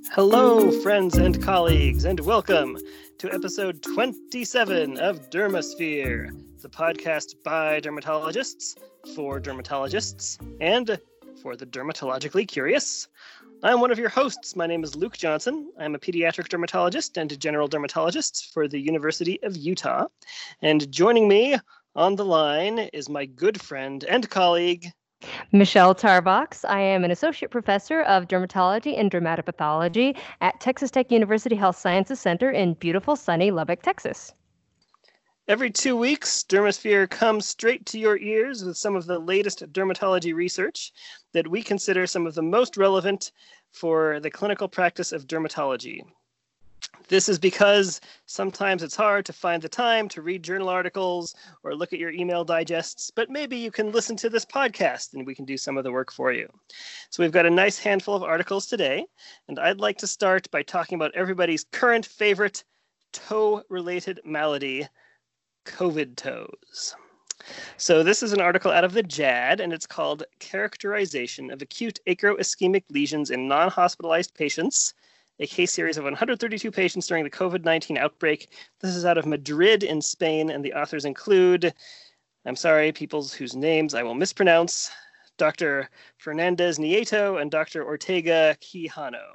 Hello, friends and colleagues, and welcome to episode 27 of Dermosphere, the podcast by dermatologists, for dermatologists, and for the dermatologically curious. I'm one of your hosts. My name is Luke Johnson. I'm a pediatric dermatologist and general dermatologist for the University of Utah. And joining me on the line is my good friend and colleague, Michelle Tarbox. I am an associate professor of dermatology and dermatopathology at Texas Tech University Health Sciences Center in beautiful, sunny Lubbock, Texas. Every 2 weeks, Dermosphere comes straight to your ears with some of the latest dermatology research that we consider some of the most relevant for the clinical practice of dermatology. This is because sometimes it's hard to find the time to read journal articles or look at your email digests, but maybe you can listen to this podcast and we can do some of the work for you. So we've got a nice handful of articles today, and I'd like to start by talking about everybody's current favorite toe-related malady, COVID toes. So this is an article out of the JAD, and it's called Characterization of Acute Acroischemic Lesions in Non-Hospitalized Patients, a case series of 132 patients during the COVID-19 outbreak. This is out of Madrid in Spain, and the authors include, I'm sorry, people whose names I will mispronounce, Dr. Fernandez Nieto and Dr. Ortega Quijano.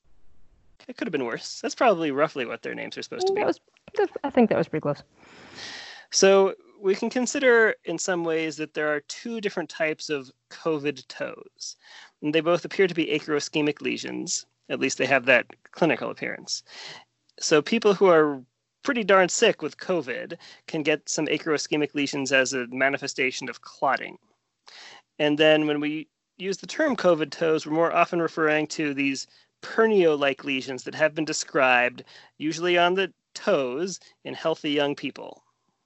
It could have been worse. That's probably roughly what their names are supposed to be. I think that was pretty close. So we can consider in some ways that there are two different types of COVID toes. And they both appear to be acroischemic lesions. At least they have that clinical appearance. So people who are pretty darn sick with COVID can get some acroischemic lesions as a manifestation of clotting. And then when we use the term COVID toes, we're more often referring to these pernio-like lesions that have been described, usually on the toes, in healthy young people.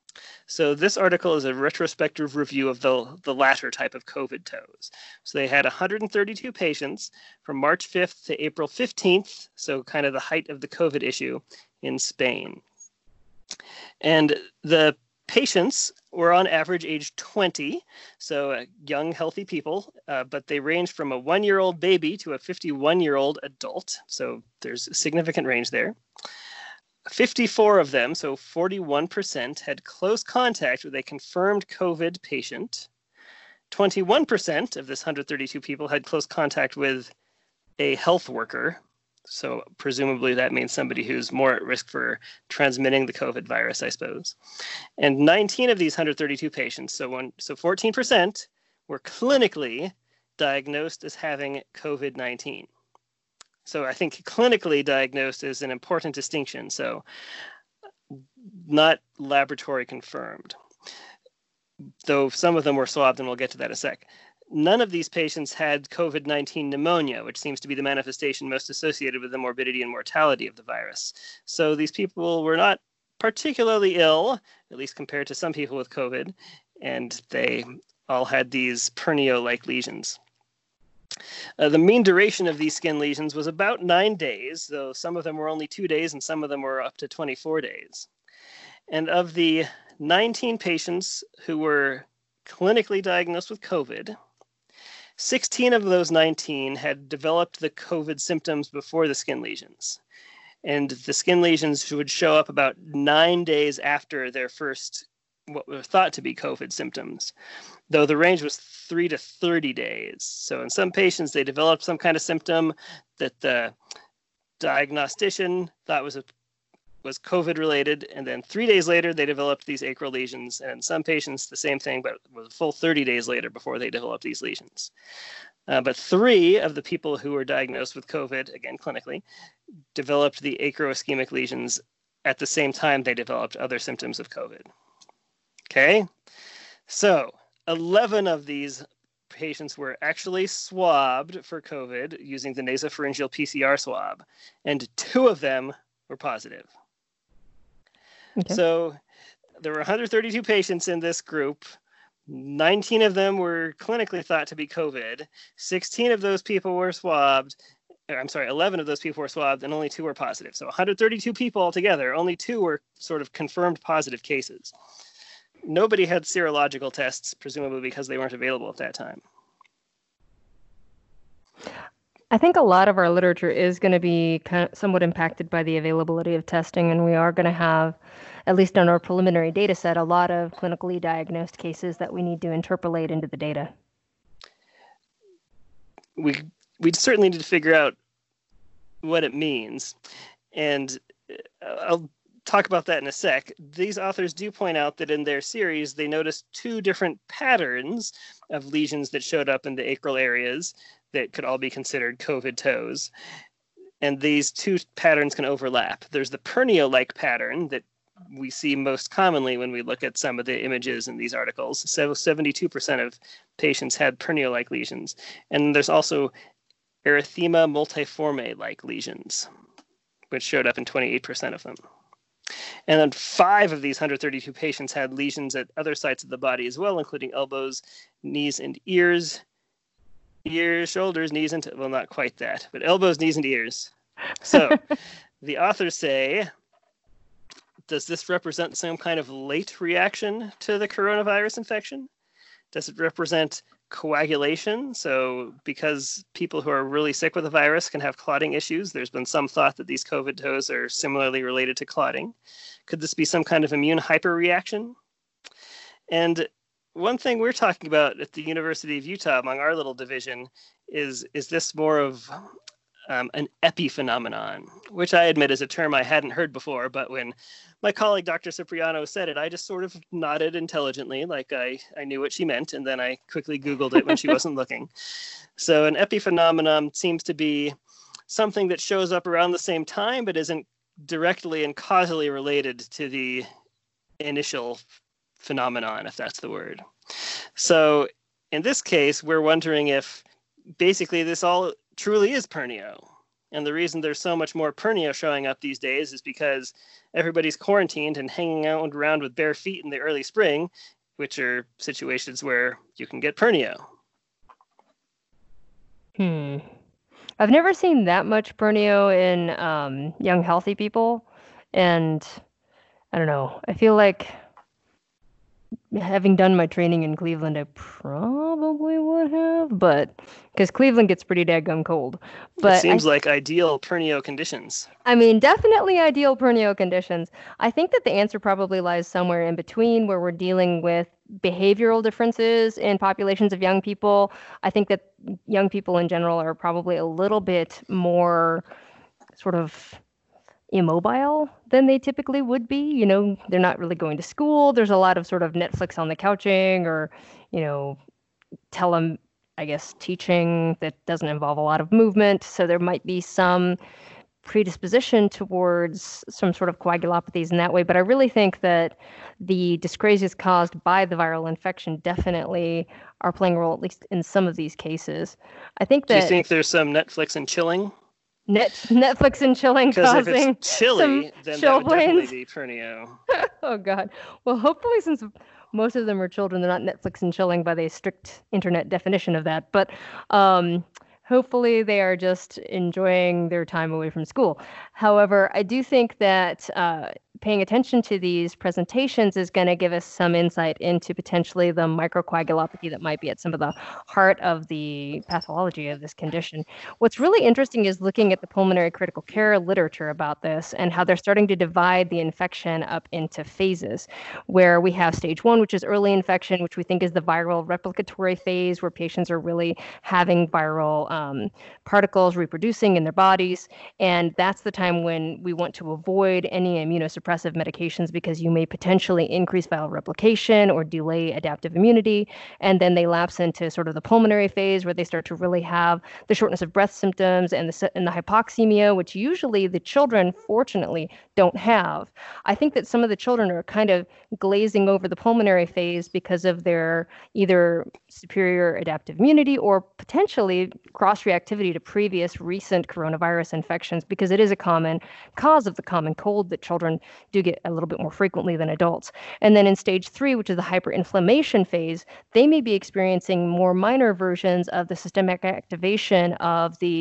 So this article is a retrospective review of the latter type of COVID toes. So they had 132 patients from March 5th to April 15th, so kind of the height of the COVID issue in Spain. And the patients were on average age 20, so young, healthy people, but they ranged from a 1-year-old baby to a 51-year-old adult, so there's a significant range there. 54 of them, so 41%, had close contact with a confirmed COVID patient. 21% of this 132 people had close contact with a health worker. So presumably that means somebody who's more at risk for transmitting the COVID virus, I suppose. And 19 of these 132 patients, so 14%, were clinically diagnosed as having COVID-19. So I think clinically diagnosed is an important distinction. So not laboratory confirmed, though some of them were swabbed, and we'll get to that in a sec. None of these patients had COVID-19 pneumonia, which seems to be the manifestation most associated with the morbidity and mortality of the virus. So these people were not particularly ill, at least compared to some people with COVID, and they all had these pernio-like lesions. The mean duration of these skin lesions was about 9 days, though some of them were only 2 days and some of them were up to 24 days. And of the 19 patients who were clinically diagnosed with COVID, 16 of those 19 had developed the COVID symptoms before the skin lesions. And the skin lesions would show up about 9 days after their first, what were thought to be COVID symptoms, though the range was 3 to 30 days. So in some patients, they developed some kind of symptom that the diagnostician thought was COVID related, and then 3 days later, they developed these acral lesions, and in some patients, the same thing, but it was a full 30 days later before they developed these lesions. But 3 of the people who were diagnosed with COVID, again clinically, developed the acroischemic lesions at the same time they developed other symptoms of COVID. Okay, so 11 of these patients were actually swabbed for COVID using the nasopharyngeal PCR swab, and 2 of them were positive. Okay. So there were 132 patients in this group. 19 of them were clinically thought to be COVID. 16 of those people were swabbed. 11 of those people were swabbed, and only 2 were positive. So 132 people altogether, only 2 were sort of confirmed positive cases. Nobody had serological tests, presumably because they weren't available at that time. I think a lot of our literature is going to be kind of somewhat impacted by the availability of testing, and we are going to have, at least on our preliminary data set, a lot of clinically diagnosed cases that we need to interpolate into the data. We certainly need to figure out what it means, and I'll talk about that in a sec. These authors do point out that in their series, they noticed two different patterns of lesions that showed up in the acral areas that could all be considered COVID toes. And these two patterns can overlap. There's the Pernio-like pattern that we see most commonly when we look at some of the images in these articles. So 72% of patients had Pernio-like lesions. And there's also erythema multiforme-like lesions, which showed up in 28% of them. And then 5 of these 132 patients had lesions at other sites of the body as well, including elbows, knees, and ears, shoulders, knees, and well, not quite that, but elbows, knees, and ears. So the authors say, does this represent some kind of late reaction to the coronavirus infection? Does it represent coagulation? So because people who are really sick with the virus can have clotting issues, there's been some thought that these COVID toes are similarly related to clotting. Could this be some kind of immune hyperreaction? And one thing we're talking about at the University of Utah among our little division is this more of an epiphenomenon, which I admit is a term I hadn't heard before, but when my colleague Dr. Cipriano said it, I just sort of nodded intelligently, like I knew what she meant, and then I quickly Googled it when she wasn't looking. So an epiphenomenon seems to be something that shows up around the same time, but isn't directly and causally related to the initial phenomenon, if that's the word. So in this case, we're wondering if basically this all truly is Pernio. And the reason there's so much more Pernio showing up these days is because everybody's quarantined and hanging out around with bare feet in the early spring, which are situations where you can get Pernio. I've never seen that much Pernio in young, healthy people. And I don't know. I feel like having done my training in Cleveland, I probably would have, but because Cleveland gets pretty daggum cold. But it seems like ideal Pernio conditions. I mean, definitely ideal Pernio conditions. I think that the answer probably lies somewhere in between, where we're dealing with behavioral differences in populations of young people. I think that young people in general are probably a little bit more sort of immobile than they typically would be. You know, they're not really going to school. There's a lot of sort of Netflix on the couching or, teaching that doesn't involve a lot of movement. So there might be some predisposition towards some sort of coagulopathies in that way. But I really think that the dyscrasias caused by the viral infection definitely are playing a role, at least in some of these cases. I think that... Do you think there's some Netflix and chilling? Netflix and chilling causing if it's chilly, then that would definitely be Pernio. Oh, God. Well, hopefully, since most of them are children, they're not Netflix and chilling by the strict internet definition of that. But hopefully, they are just enjoying their time away from school. However, I do think that paying attention to these presentations is going to give us some insight into potentially the microcoagulopathy that might be at some of the heart of the pathology of this condition. What's really interesting is looking at the pulmonary critical care literature about this and how they're starting to divide the infection up into phases, where we have stage 1, which is early infection, which we think is the viral replicatory phase, where patients are really having viral particles reproducing in their bodies. And that's the time when we want to avoid any immunosuppressive medications because you may potentially increase viral replication or delay adaptive immunity. And then they lapse into sort of the pulmonary phase where they start to really have the shortness of breath symptoms and the hypoxemia, which usually the children, fortunately, don't have. I think that some of the children are kind of glazing over the pulmonary phase because of their either superior adaptive immunity or potentially cross-reactivity to previous recent coronavirus infections, because it is a common cause of the common cold that children do get a little bit more frequently than adults. And then in stage 3, which is the hyperinflammation phase, they may be experiencing more minor versions of the systemic activation of the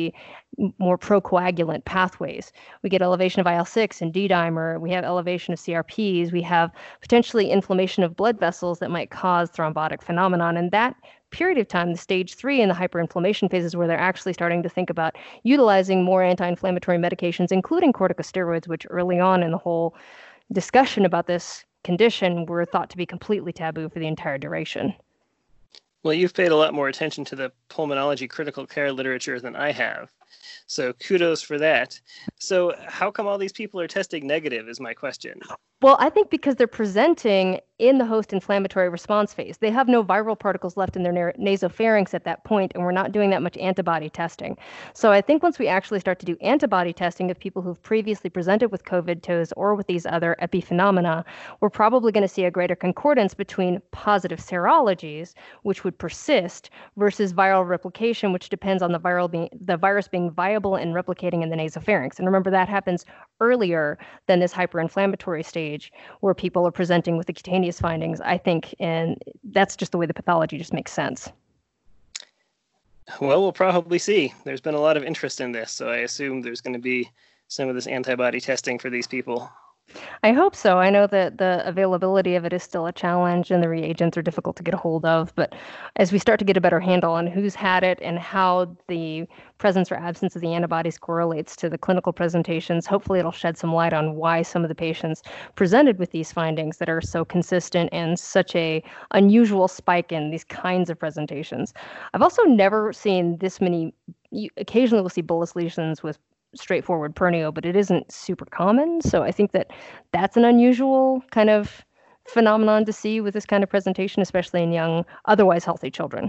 more procoagulant pathways. We get elevation of IL-6 and D-dimer. We have elevation of CRPs. We have potentially inflammation of blood vessels that might cause thrombotic phenomenon. And that period of time, the stage 3 in the hyperinflammation phases, where they're actually starting to think about utilizing more anti-inflammatory medications, including corticosteroids, which early on in the whole discussion about this condition were thought to be completely taboo for the entire duration. Well, you've paid a lot more attention to the pulmonology critical care literature than I have. So kudos for that. So how come all these people are testing negative is my question. Well, I think because they're presenting in the host inflammatory response phase. They have no viral particles left in their nasopharynx at that point, and we're not doing that much antibody testing. So I think once we actually start to do antibody testing of people who've previously presented with COVID toes or with these other epiphenomena, we're probably going to see a greater concordance between positive serologies, which would persist, versus viral replication, which depends on the virus being viable and replicating in the nasopharynx. And remember, that happens earlier than this hyperinflammatory stage where people are presenting with the cutaneous findings, I think, and that's just the way the pathology just makes sense. Well, we'll probably see. There's been a lot of interest in this, so I assume there's going to be some of this antibody testing for these people. I hope so. I know that the availability of it is still a challenge and the reagents are difficult to get a hold of. But as we start to get a better handle on who's had it and how the presence or absence of the antibodies correlates to the clinical presentations, hopefully it'll shed some light on why some of the patients presented with these findings that are so consistent and such a unusual spike in these kinds of presentations. I've also never seen this many. Occasionally we'll see bullous lesions with straightforward pernio, but it isn't super common. So I think that that's an unusual kind of phenomenon to see with this kind of presentation, especially in young, otherwise healthy children.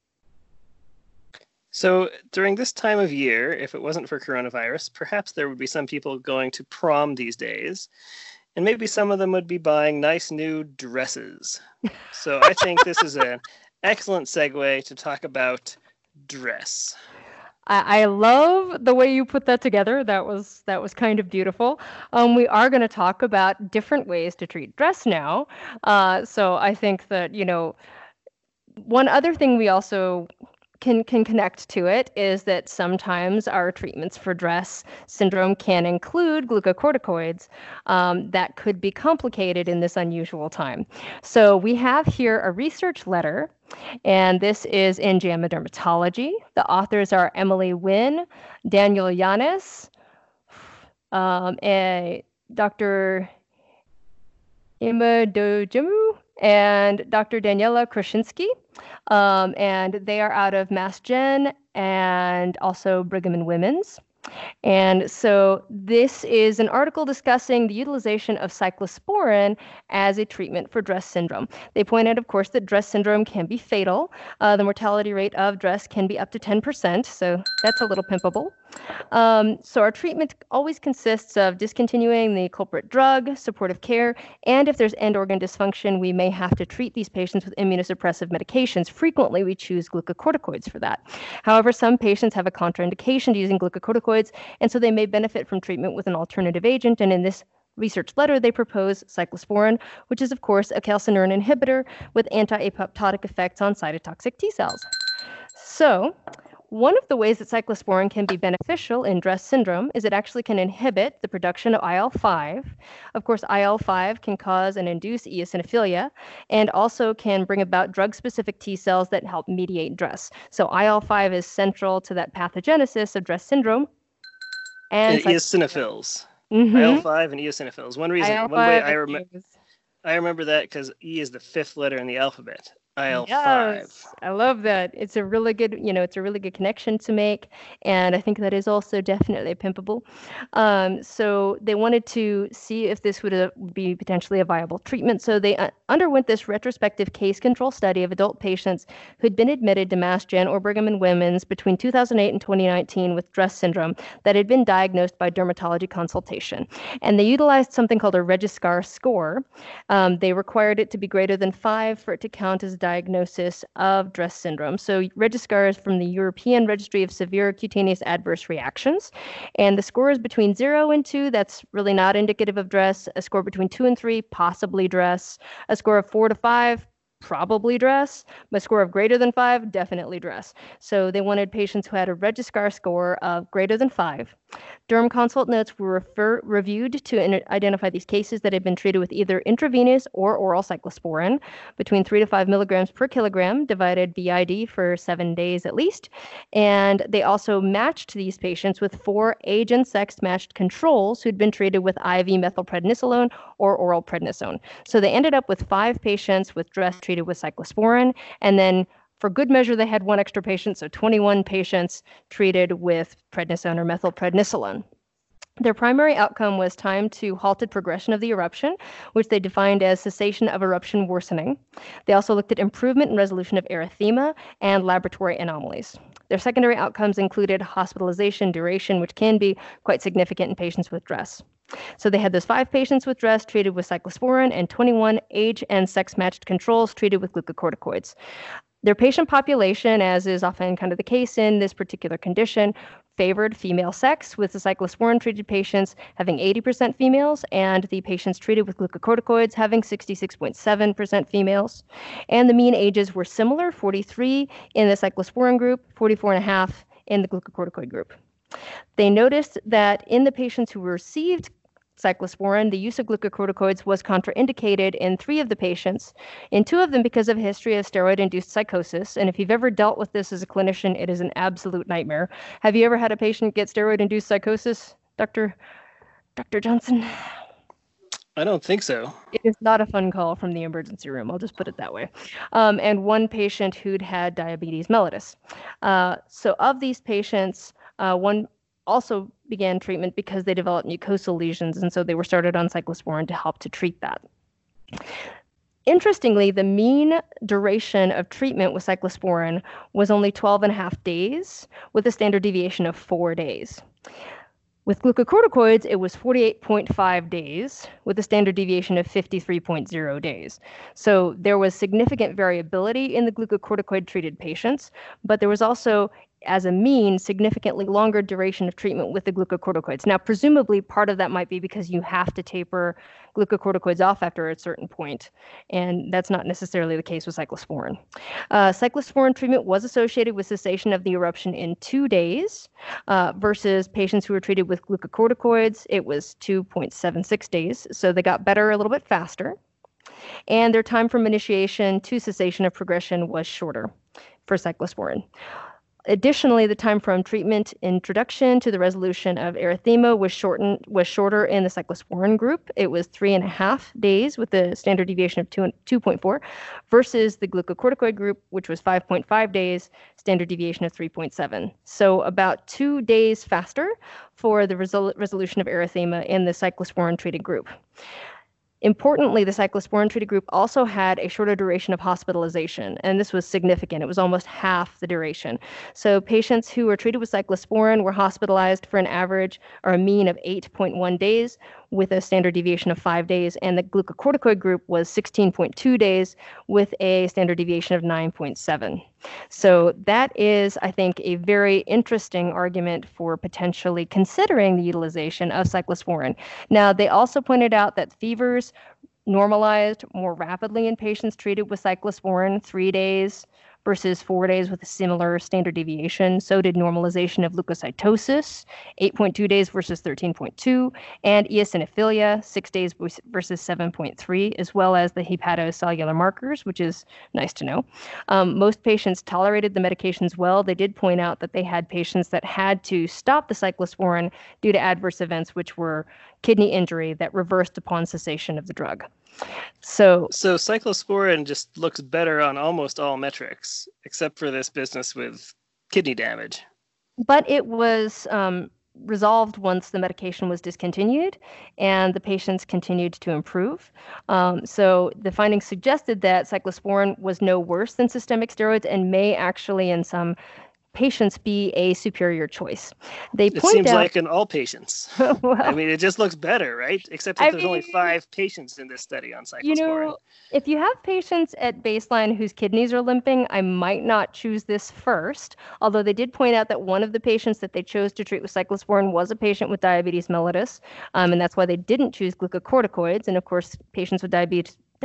So during this time of year, if it wasn't for coronavirus, perhaps there would be some people going to prom these days, and maybe some of them would be buying nice new dresses. So I think this is an excellent segue to talk about dress. I love the way you put that together. That was kind of beautiful. We are going to talk about different ways to treat dress now. So I think that, one other thing we also can connect to it is that sometimes our treatments for dress syndrome can include glucocorticoids that could be complicated in this unusual time. So we have here a research letter, and this is in JAMA Dermatology. The authors are Emily Wynn, Daniel Yanis, and Dr. Ima Dojimu, and Dr. Daniela Krasinski. And they are out of Mass Gen and also Brigham and Women's. And so this is an article discussing the utilization of cyclosporin as a treatment for dress syndrome. They point out, of course, that dress syndrome can be fatal. The mortality rate of dress can be up to 10%, so that's a little pimpable. So our treatment always consists of discontinuing the culprit drug, supportive care, and if there's end organ dysfunction, we may have to treat these patients with immunosuppressive medications. Frequently, we choose glucocorticoids for that. However, some patients have a contraindication to using glucocorticoids, and so they may benefit from treatment with an alternative agent. And in this research letter, they propose cyclosporin, which is, of course, a calcineurin inhibitor with anti-apoptotic effects on cytotoxic T cells. So one of the ways that cyclosporin can be beneficial in dress syndrome is it actually can inhibit the production of IL-5. Of course, IL-5 can cause and induce eosinophilia and also can bring about drug-specific T cells that help mediate dress. So IL-5 is central to that pathogenesis of dress syndrome. And eosinophils. Mm-hmm. IL-5 and eosinophils. One way I remember that because E is the fifth letter in the alphabet. IL-5. Yes, I love that. It's a really good, connection to make, and I think that is also definitely pimpable. So they wanted to see if this would be potentially a viable treatment. So they underwent this retrospective case control study of adult patients who'd been admitted to Mass Gen or Brigham and Women's between 2008 and 2019 with dress syndrome that had been diagnosed by dermatology consultation. And they utilized something called a Registrar score. They required it to be greater than 5 for it to count as diagnosis of dress syndrome. So Registrar is from the European Registry of Severe Cutaneous Adverse Reactions, and the score is between 0 and 2. That's really not indicative of dress. A score between 2 and 3, possibly dress. A score of 4 to 5, probably DRESS. My score of greater than 5, definitely DRESS. So they wanted patients who had a Registrar score of greater than 5. Derm consult notes were reviewed to identify these cases that had been treated with either intravenous or oral cyclosporin between 3 to 5 milligrams per kilogram, divided BID for 7 days at least. And they also matched these patients with 4 age and sex matched controls who'd been treated with IV methylprednisolone or oral prednisone. So they ended up with 5 patients with DRESS treated with cyclosporin, and then for good measure, they had 1 extra patient, so 21 patients treated with prednisone or methylprednisolone. Their primary outcome was time to halted progression of the eruption, which they defined as cessation of eruption worsening. They also looked at improvement in resolution of erythema and laboratory anomalies. Their secondary outcomes included hospitalization duration, which can be quite significant in patients with DRESS. So they had those 5 patients with DRESS treated with cyclosporin and 21 age and sex-matched controls treated with glucocorticoids. Their patient population, as is often kind of the case in this particular condition, favored female sex, with the cyclosporin-treated patients having 80% females and the patients treated with glucocorticoids having 66.7% females. And the mean ages were similar, 43 in the cyclosporin group, 44.5 in the glucocorticoid group. They noticed that in the patients who received cyclosporin, the use of glucocorticoids was contraindicated in 3 of the patients, in 2 of them because of a history of steroid-induced psychosis. And if you've ever dealt with this as a clinician, it is an absolute nightmare. Have you ever had a patient get steroid-induced psychosis, Dr. Johnson? I don't think so. It is not a fun call from the emergency room. I'll just put it that way. And 1 patient who'd had diabetes mellitus. So of these patients, 1 also began treatment because they developed mucosal lesions, and so they were started on cyclosporin to help to treat that. Interestingly, the mean duration of treatment with cyclosporin was only 12.5 days, with a standard deviation of 4 days. With glucocorticoids, it was 48.5 days, with a standard deviation of 53.0 days. So there was significant variability in the glucocorticoid-treated patients, but there was also, as a mean, significantly longer duration of treatment with the glucocorticoids. Now, presumably, part of that might be because you have to taper glucocorticoids off after a certain point, and that's not necessarily the case with cyclosporin. Cyclosporin treatment was associated with cessation of the eruption in 2 days, versus patients who were treated with glucocorticoids. It was 2.76 days, so they got better a little bit faster. And their time from initiation to cessation of progression was shorter for cyclosporin. Additionally, the time from treatment introduction to the resolution of erythema was shorter in the cyclosporin group. It was 3.5 days with a standard deviation of 2.4 versus the glucocorticoid group, which was 5.5 days, standard deviation of 3.7. So about 2 days faster for the resolution of erythema in the cyclosporin treated group. Importantly, the cyclosporin-treated group also had a shorter duration of hospitalization, and this was significant. It was almost half the duration. So patients who were treated with cyclosporin were hospitalized for an average or a mean of 8.1 days with a standard deviation of 5 days, and the glucocorticoid group was 16.2 days with a standard deviation of 9.7. So that is, I think, a very interesting argument for potentially considering the utilization of cyclosporin. Now, they also pointed out that fevers normalized more rapidly in patients treated with cyclosporin, 3 days versus 4 days with a similar standard deviation. So did normalization of leukocytosis, 8.2 days versus 13.2, and eosinophilia, 6 days versus 7.3, as well as the hepatocellular markers, which is nice to know. Most patients tolerated the medications well. They did point out that they had patients that had to stop the cyclosporin due to adverse events, which were kidney injury that reversed upon cessation of the drug. So cyclosporin just looks better on almost all metrics, except for this business with kidney damage. But it was resolved once the medication was discontinued and the patients continued to improve. So the findings suggested that cyclosporin was no worse than systemic steroids and may actually, in some patients, be a superior choice. It seems like in all patients. Well, I mean, it just looks better, right? Except that there's only 5 patients in this study on cyclosporin. You know, if you have patients at baseline whose kidneys are limping, I might not choose this first, although they did point out that one of the patients that they chose to treat with cyclosporin was a patient with diabetes mellitus, and that's why they didn't choose glucocorticoids. And of course, patients with diabetes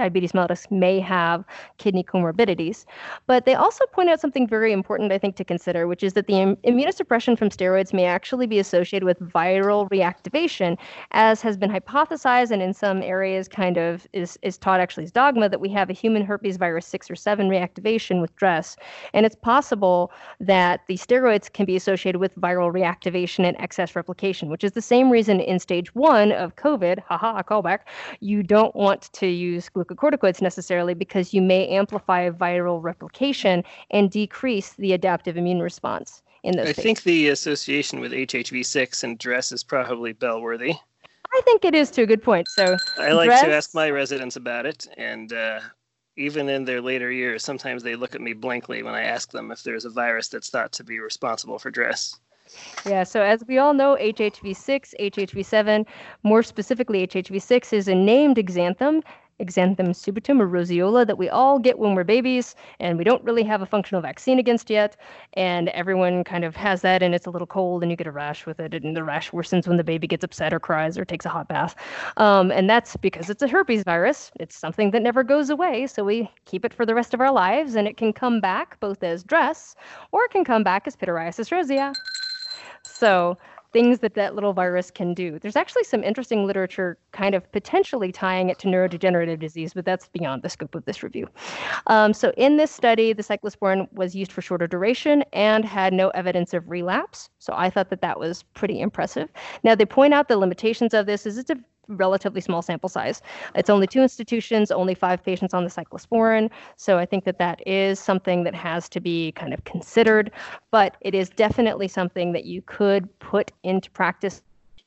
diabetes mellitus may have kidney comorbidities. But they also point out something very important, I think, to consider, which is that the immunosuppression from steroids may actually be associated with viral reactivation, as has been hypothesized and in some areas kind of is taught actually as dogma, that we have a human herpes virus 6 or 7 reactivation with DRESS. And it's possible that the steroids can be associated with viral reactivation and excess replication, which is the same reason in stage 1 of COVID, haha, callback, you don't want to use glucocorticoids necessarily because you may amplify viral replication and decrease the adaptive immune response in those patients. I think the association with HHV6 and DRESS is probably bellworthy. I think it is, to a good point. So I like to ask my residents about it, and even in their later years, sometimes they look at me blankly when I ask them if there's a virus that's thought to be responsible for DRESS. Yeah, so as we all know, HHV6, HHV7, more specifically HHV6 is a named xanthan subitum or roseola that we all get when we're babies, and we don't really have a functional vaccine against yet, and everyone kind of has that, and it's a little cold, and you get a rash with it, and the rash worsens when the baby gets upset or cries or takes a hot bath, and that's because it's a herpes virus. It's something that never goes away, so we keep it for the rest of our lives, and it can come back both as DRESS, or it can come back as pityriasis rosea. So things that little virus can do. There's actually some interesting literature kind of potentially tying it to neurodegenerative disease, but that's beyond the scope of this review. So in this study, the cyclosporin was used for shorter duration and had no evidence of relapse. So I thought that was pretty impressive. Now, they point out the limitations of this is it's a relatively small sample size. It's only 2 institutions, only 5 patients on the cyclosporin. So I think that is something that has to be kind of considered, but it is definitely something that you could put into practice.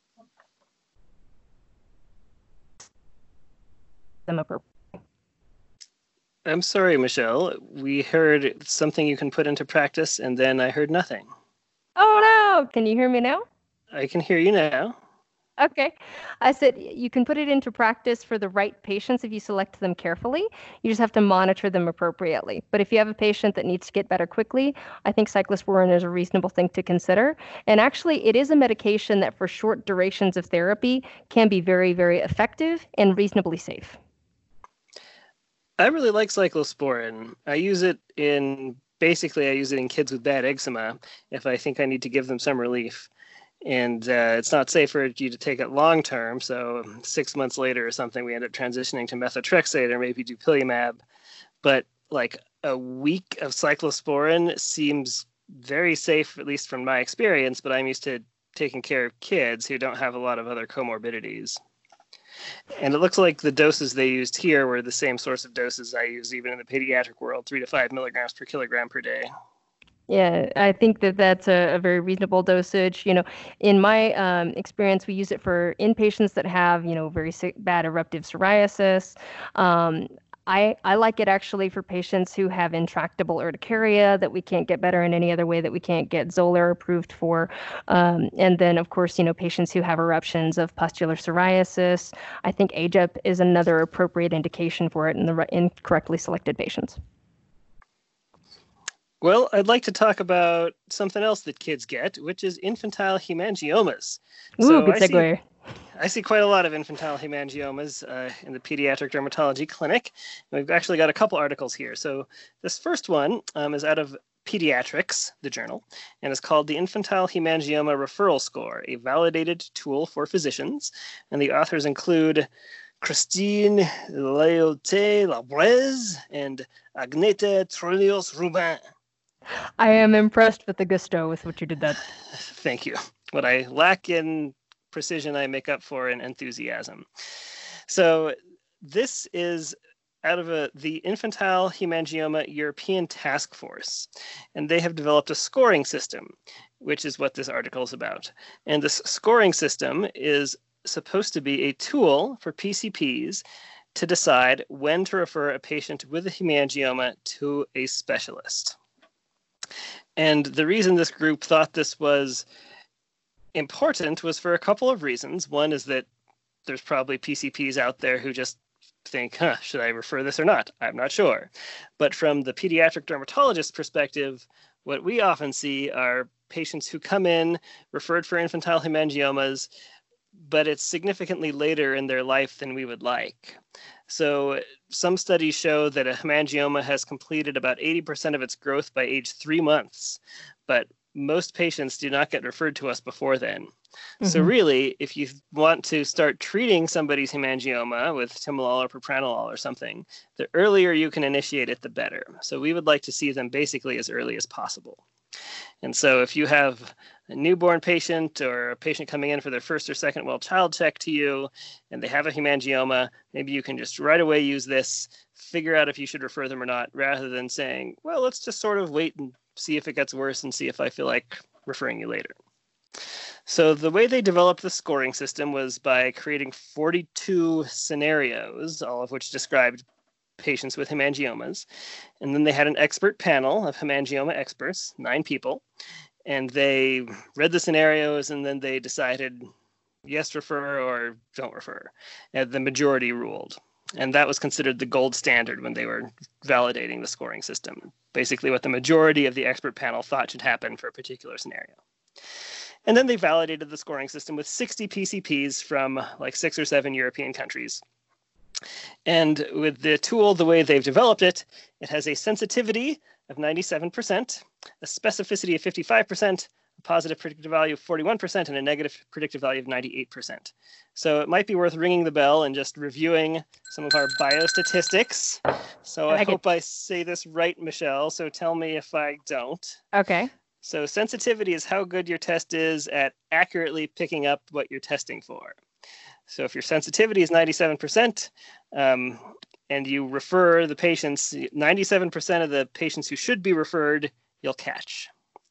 I'm sorry, Michelle. We heard something you can put into practice, and then I heard nothing. Oh, no. Can you hear me now? I can hear you now. Okay. I said you can put it into practice for the right patients if you select them carefully. You just have to monitor them appropriately. But if you have a patient that needs to get better quickly, I think cyclosporin is a reasonable thing to consider. And actually, it is a medication that for short durations of therapy can be very, very effective and reasonably safe. I really like cyclosporin. I use it in kids with bad eczema if I think I need to give them some relief. And it's not safe for you to take it long term. So 6 months later or something, we end up transitioning to methotrexate or maybe dupilumab. But like a week of cyclosporin seems very safe, at least from my experience. But I'm used to taking care of kids who don't have a lot of other comorbidities. And it looks like the doses they used here were the same source of doses I use even in the pediatric world, 3 to 5 milligrams per kilogram per day. Yeah, I think that's a very reasonable dosage. In my experience, we use it for inpatients that have, very bad eruptive psoriasis. I like it actually for patients who have intractable urticaria that we can't get better in any other way that we can't get Xolair approved for. And then, of course, patients who have eruptions of pustular psoriasis. I think AGEP is another appropriate indication for it in the incorrectly selected patients. Well, I'd like to talk about something else that kids get, which is infantile hemangiomas. Ooh, good segue. I see quite a lot of infantile hemangiomas in the pediatric dermatology clinic. We've actually got a couple articles here. So this first one is out of Pediatrics, the journal, and is called the Infantile Hemangioma Referral Score, a validated tool for physicians. And the authors include Christine Leoté-Labrez and Agneta Trelios-Rubin. I am impressed with the gusto with which you did that. Thank you. What I lack in precision, I make up for in enthusiasm. So this is out of the Infantile Hemangioma European Task Force, and they have developed a scoring system, which is what this article is about. And this scoring system is supposed to be a tool for PCPs to decide when to refer a patient with a hemangioma to a specialist. And the reason this group thought this was important was for a couple of reasons. One is that there's probably PCPs out there who just think, should I refer this or not? I'm not sure. But from the pediatric dermatologist perspective, what we often see are patients who come in, referred for infantile hemangiomas, but it's significantly later in their life than we would like. So some studies show that a hemangioma has completed about 80% of its growth by age 3 months, but most patients do not get referred to us before then. Mm-hmm. So really, if you want to start treating somebody's hemangioma with timolol or propranolol or something, the earlier you can initiate it, the better. So we would like to see them basically as early as possible. And so if you have a newborn patient or a patient coming in for their first or second well child check to you, and they have a hemangioma, maybe you can just right away use this, figure out if you should refer them or not, rather than saying, well, let's just sort of wait and see if it gets worse and see if I feel like referring you later. So the way they developed the scoring system was by creating 42 scenarios, all of which described patients with hemangiomas. And then they had an expert panel of hemangioma experts, 9 people, and they read the scenarios and then they decided yes, refer or don't refer. And the majority ruled. And that was considered the gold standard when they were validating the scoring system. Basically what the majority of the expert panel thought should happen for a particular scenario. And then they validated the scoring system with 60 PCPs from like 6 or 7 European countries. And with the tool, the way they've developed it, it has a sensitivity of 97%, a specificity of 55%, a positive predictive value of 41%, and a negative predictive value of 98%. So it might be worth ringing the bell and just reviewing some of our biostatistics. So I hope I say this right, Michelle, so tell me if I don't. Okay. So sensitivity is how good your test is at accurately picking up what you're testing for. So if your sensitivity is 97%, and you refer the patients, 97% of the patients who should be referred, you'll catch.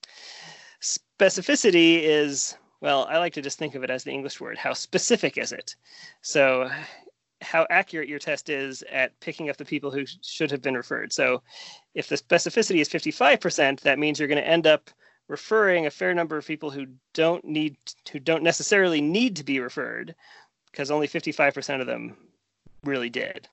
Specificity is, well, I like to just think of it as the English word. How specific is it? So how accurate your test is at picking up the people who should have been referred. So if the specificity is 55%, that means you're going to end up referring a fair number of people who don't necessarily need to be referred, because only 55% of them really did.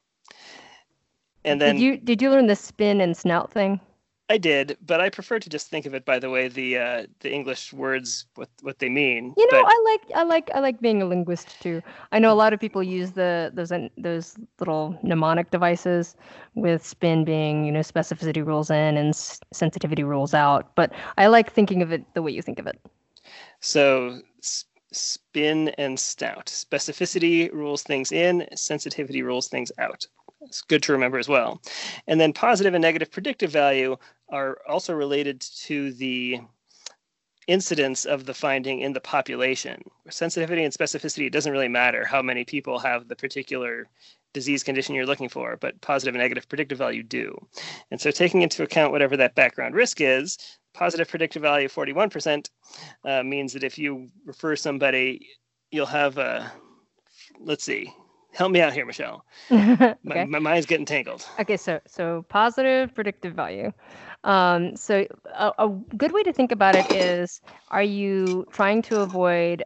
And then did you learn the spin and snout thing? I did, but I prefer to just think of it by the way the English words what they mean. You know, I like being a linguist too. I know a lot of people use those little mnemonic devices, with spin being, you know, specificity rules in and sensitivity rules out. But I like thinking of it the way you think of it. So spin and snout. Specificity rules things in, sensitivity rules things out. It's good to remember as well. And then positive and negative predictive value are also related to the incidence of the finding in the population. Sensitivity and specificity, it doesn't really matter how many people have the particular disease condition you're looking for, but positive and negative predictive value do. And so taking into account whatever that background risk is, positive predictive value 41% means that if you refer somebody, you'll have a, let's see, help me out here, Michelle. Okay. My mind's getting tangled. Okay, so positive predictive value. So a good way to think about it is, are you trying to avoid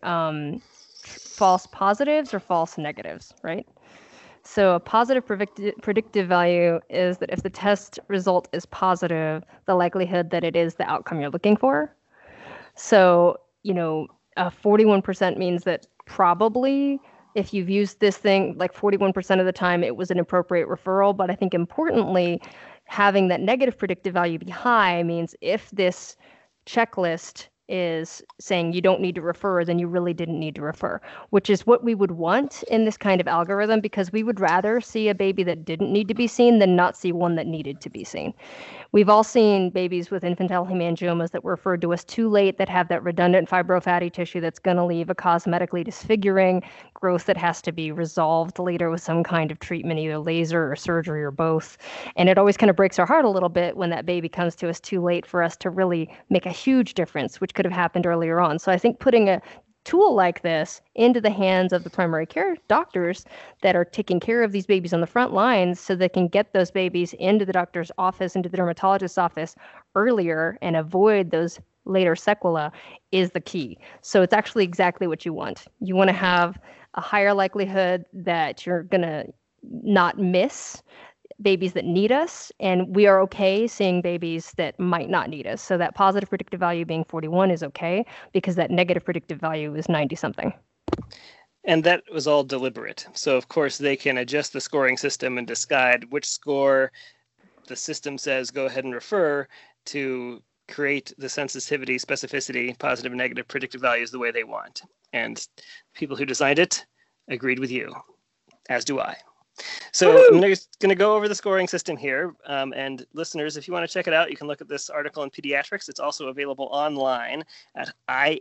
false positives or false negatives, right? So a positive predictive value is that if the test result is positive, the likelihood that it is the outcome you're looking for. So, you know, 41% means that probably if you've used this thing, like 41% of the time, it was an appropriate referral. But I think importantly, having that negative predictive value be high means if this checklist is saying you don't need to refer, then you really didn't need to refer, which is what we would want in this kind of algorithm, because we would rather see a baby that didn't need to be seen than not see one that needed to be seen. We've all seen babies with infantile hemangiomas that were referred to us too late, that have that redundant fibrofatty tissue that's going to leave a cosmetically disfiguring growth that has to be resolved later with some kind of treatment, either laser or surgery or both. And it always kind of breaks our heart a little bit when that baby comes to us too late for us to really make a huge difference, which could have happened earlier on. So I think putting a tool like this into the hands of the primary care doctors that are taking care of these babies on the front lines, so they can get those babies into the doctor's office, into the dermatologist's office earlier and avoid those later sequelae, is the key. So it's actually exactly what you want. You want to have a higher likelihood that you're going to not miss babies that need us, and we are okay seeing babies that might not need us. So that positive predictive value being 41 is okay, because that negative predictive value is 90 something. And that was all deliberate. So, of course, they can adjust the scoring system and decide which score the system says go ahead and refer to create the sensitivity, specificity, positive and negative predictive values the way they want. And people who designed it agreed with you, as do I. So I'm going to go over the scoring system here. And listeners, if you want to check it out, you can look at this article in Pediatrics. It's also available online at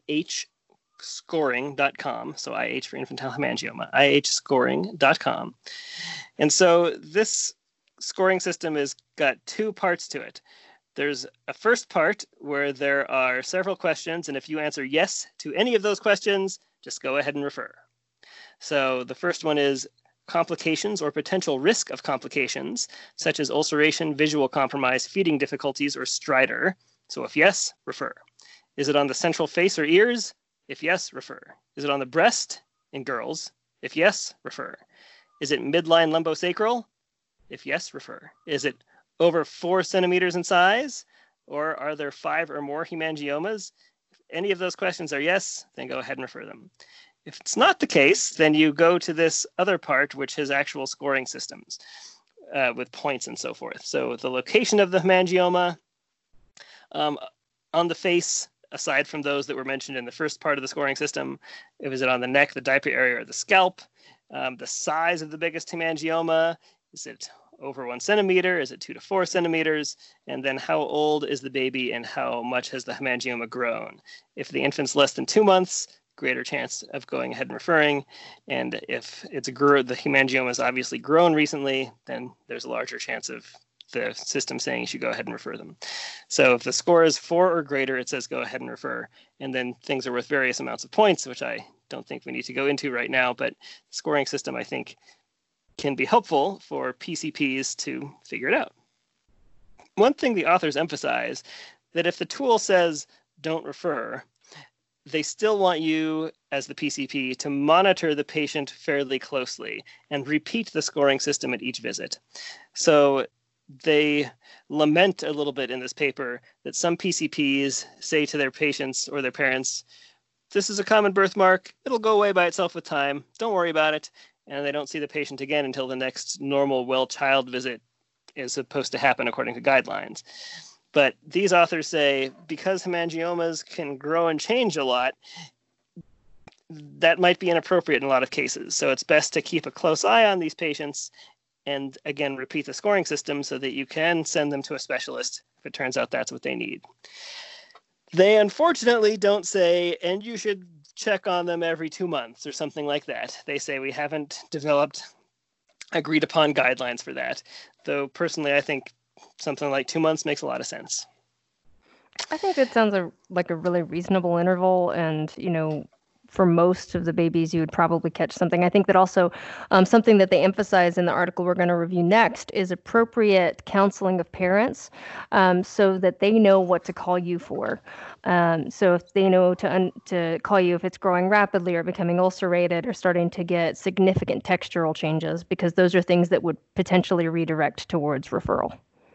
ihscoring.com. So IH for infantile hemangioma, ihscoring.com. And so this scoring system has got two parts to it. There's a first part where there are several questions, and if you answer yes to any of those questions, just go ahead and refer. So the first one is complications or potential risk of complications, such as ulceration, visual compromise, feeding difficulties, or stridor. So if yes, refer. Is it on the central face or ears? If yes, refer. Is it on the breast in girls? If yes, refer. Is it midline lumbosacral? If yes, refer. Is it over 4 centimeters in size? Or are there 5 or more hemangiomas? If any of those questions are yes, then go ahead and refer them. If it's not the case, then you go to this other part, which has actual scoring systems with points and so forth. So the location of the hemangioma on the face, aside from those that were mentioned in the first part of the scoring system, is it on the neck, the diaper area, or the scalp? The size of the biggest hemangioma, is it over 1 centimeter? Is it 2 to 4 centimeters? And then how old is the baby and how much has the hemangioma grown? If the infant's less than 2 months, greater chance of going ahead and referring. And if the hemangioma has obviously grown recently, then there's a larger chance of the system saying you should go ahead and refer them. So if the score is 4 or greater, it says go ahead and refer. And then things are worth various amounts of points, which I don't think we need to go into right now, but the scoring system, I think, can be helpful for PCPs to figure it out. One thing the authors emphasize, that if the tool says don't refer, they still want you as the PCP to monitor the patient fairly closely and repeat the scoring system at each visit. So they lament a little bit in this paper that some PCPs say to their patients or their parents, this is a common birthmark, it'll go away by itself with time, don't worry about it. And they don't see the patient again until the next normal well child visit is supposed to happen according to guidelines. But these authors say because hemangiomas can grow and change a lot, that might be inappropriate in a lot of cases. So it's best to keep a close eye on these patients and, again, repeat the scoring system so that you can send them to a specialist if it turns out that's what they need. They unfortunately don't say, and you should check on them every 2 months or something like that. They say we haven't developed agreed upon guidelines for that. Though personally, I think something like 2 months makes a lot of sense. I think that sounds like a really reasonable interval. And, for most of the babies, you would probably catch something. I think that also something that they emphasize in the article we're going to review next is appropriate counseling of parents so that they know what to call you for. So if they know to call you if it's growing rapidly or becoming ulcerated or starting to get significant textural changes, because those are things that would potentially redirect towards referral.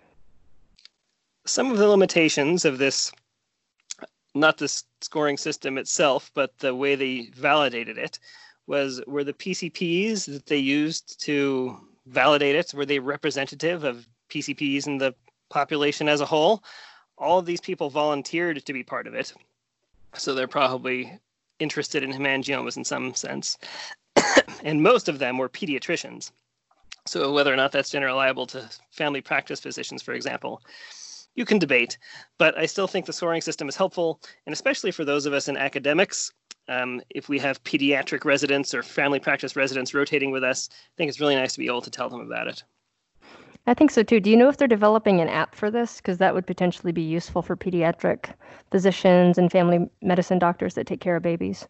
Some of the limitations of this, not the scoring system itself, but the way they validated it, were the PCPs that they used to validate it, were they representative of PCPs in the population as a whole? All of these people volunteered to be part of it, so they're probably interested in hemangiomas in some sense. And most of them were pediatricians. So whether or not that's generalizable to family practice physicians, for example, you can debate, but I still think the scoring system is helpful, and especially for those of us in academics, if we have pediatric residents or family practice residents rotating with us, I think it's really nice to be able to tell them about it. I think so too. Do you know if they're developing an app for this? Because that would potentially be useful for pediatric physicians and family medicine doctors that take care of babies.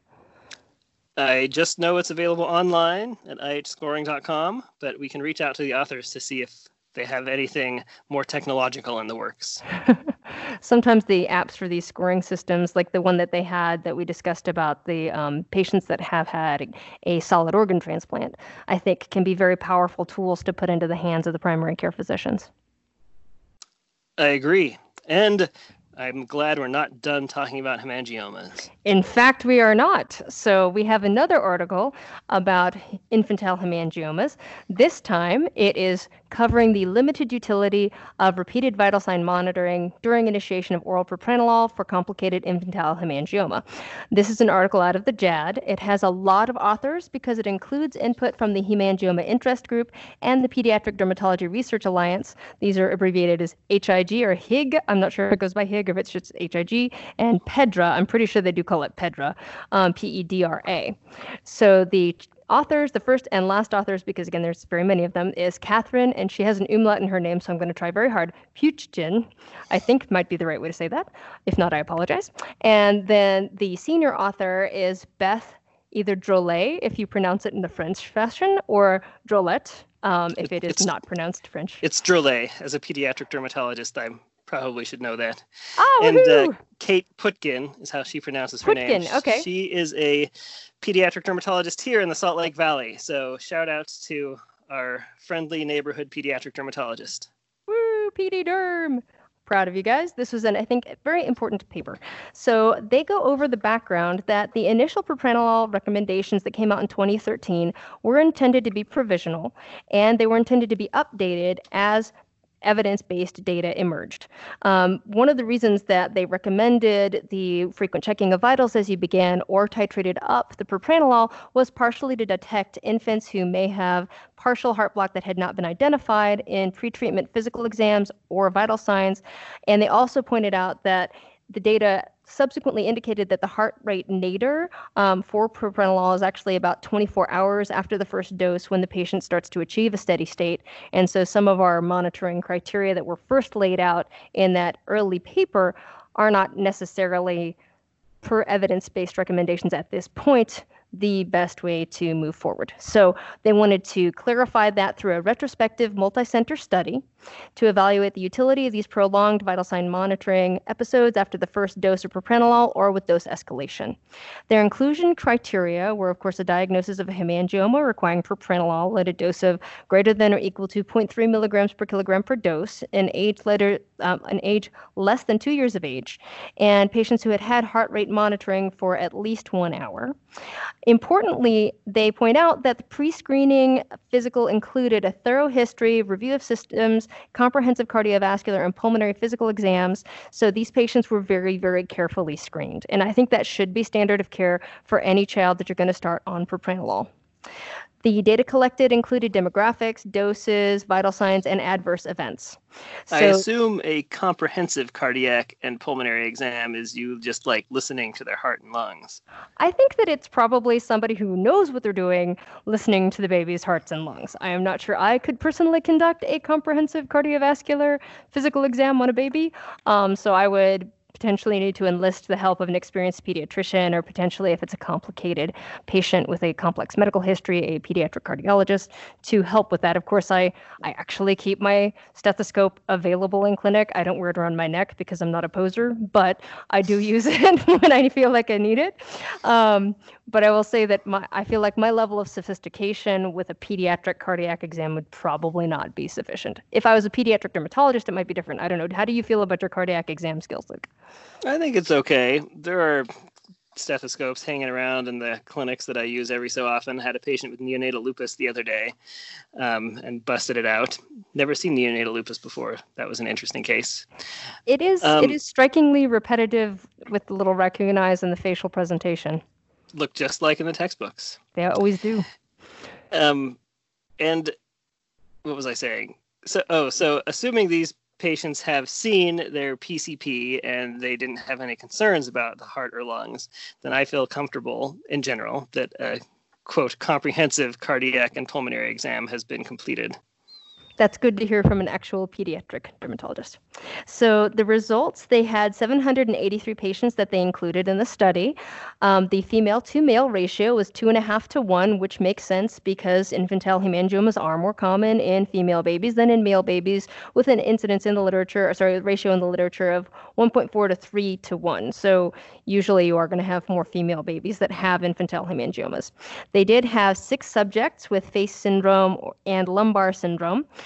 I just know it's available online at ihscoring.com, but we can reach out to the authors to see if they have anything more technological in the works. Sometimes the apps for these scoring systems, like the one that they had that we discussed about the patients that have had a solid organ transplant, I think can be very powerful tools to put into the hands of the primary care physicians. I agree. And I'm glad we're not done talking about hemangiomas. In fact, we are not. So we have another article about infantile hemangiomas. This time it is covering the limited utility of repeated vital sign monitoring during initiation of oral propranolol for complicated infantile hemangioma. This is an article out of the JAD. It has a lot of authors because it includes input from the Hemangioma Interest Group and the Pediatric Dermatology Research Alliance. These are abbreviated as HIG or HIG. I'm not sure if it goes by HIG or if it's just HIG. And PEDRA, I'm pretty sure they do call it PEDRA, PEDRA. So the authors, the first and last authors, because again, there's very many of them, is Catherine, and she has an umlaut in her name, so I'm going to try very hard. Puchjin, I think might be the right way to say that. If not, I apologize. And then the senior author is Beth, either Drolet, if you pronounce it in the French fashion, or Drolet, if it's not pronounced French. It's Drolet. As a pediatric dermatologist, I probably should know that. Oh, and Kate Putkin is how she pronounces her name. Okay. She is a pediatric dermatologist here in the Salt Lake Valley. So shout outs to our friendly neighborhood pediatric dermatologist. Woo, PD Derm. Proud of you guys. This was I think, a very important paper. So they go over the background that the initial propranolol recommendations that came out in 2013 were intended to be provisional, and they were intended to be updated as evidence-based data emerged. One of the reasons that they recommended the frequent checking of vitals as you began or titrated up the propranolol was partially to detect infants who may have partial heart block that had not been identified in pretreatment physical exams or vital signs. And they also pointed out that the data subsequently indicated that the heart rate nadir for propranolol is actually about 24 hours after the first dose when the patient starts to achieve a steady state. And so some of our monitoring criteria that were first laid out in that early paper are not necessarily, per evidence-based recommendations at this point, the best way to move forward. So they wanted to clarify that through a retrospective multi-center study to evaluate the utility of these prolonged vital sign monitoring episodes after the first dose of propranolol or with dose escalation. Their inclusion criteria were, of course, a diagnosis of a hemangioma requiring propranolol at a dose of greater than or equal to 0.3 milligrams per kilogram per dose in age less than 2 years of age, and patients who had had heart rate monitoring for at least 1 hour. Importantly, they point out that the pre-screening physical included a thorough history, review of systems, comprehensive cardiovascular and pulmonary physical exams. So these patients were very, very carefully screened. And I think that should be standard of care for any child that you're going to start on propranolol. The data collected included demographics, doses, vital signs, and adverse events. I assume a comprehensive cardiac and pulmonary exam is you just like listening to their heart and lungs. I think that it's probably somebody who knows what they're doing listening to the baby's hearts and lungs. I am not sure I could personally conduct a comprehensive cardiovascular physical exam on a baby. So I would potentially need to enlist the help of an experienced pediatrician, or potentially, if it's a complicated patient with a complex medical history, a pediatric cardiologist to help with that. Of course, I actually keep my stethoscope available in clinic. I don't wear it around my neck because I'm not a poser, but I do use it when I feel like I need it. But I will say that I feel like my level of sophistication with a pediatric cardiac exam would probably not be sufficient. If I was a pediatric dermatologist, it might be different. I don't know. How do you feel about your cardiac exam skills, Luke? I think it's okay. There are stethoscopes hanging around in the clinics that I use every so often. Had a patient with neonatal lupus the other day and busted it out. Never seen neonatal lupus before. That was an interesting case. It is strikingly repetitive with the little raccoon eyes and the facial presentation. Look just like in the textbooks. They always do. And what was I saying? So assuming these patients have seen their PCP and they didn't have any concerns about the heart or lungs, then I feel comfortable in general that a, quote, comprehensive cardiac and pulmonary exam has been completed. That's good to hear from an actual pediatric dermatologist. So the results, they had 783 patients that they included in the study. The female to male ratio was 2.5 to 1, which makes sense because infantile hemangiomas are more common in female babies than in male babies, with an incidence in the literature, ratio in the literature of 1.4 to 3 to 1. So usually you are going to have more female babies that have infantile hemangiomas. They did have 6 subjects with face syndrome and lumbar syndrome.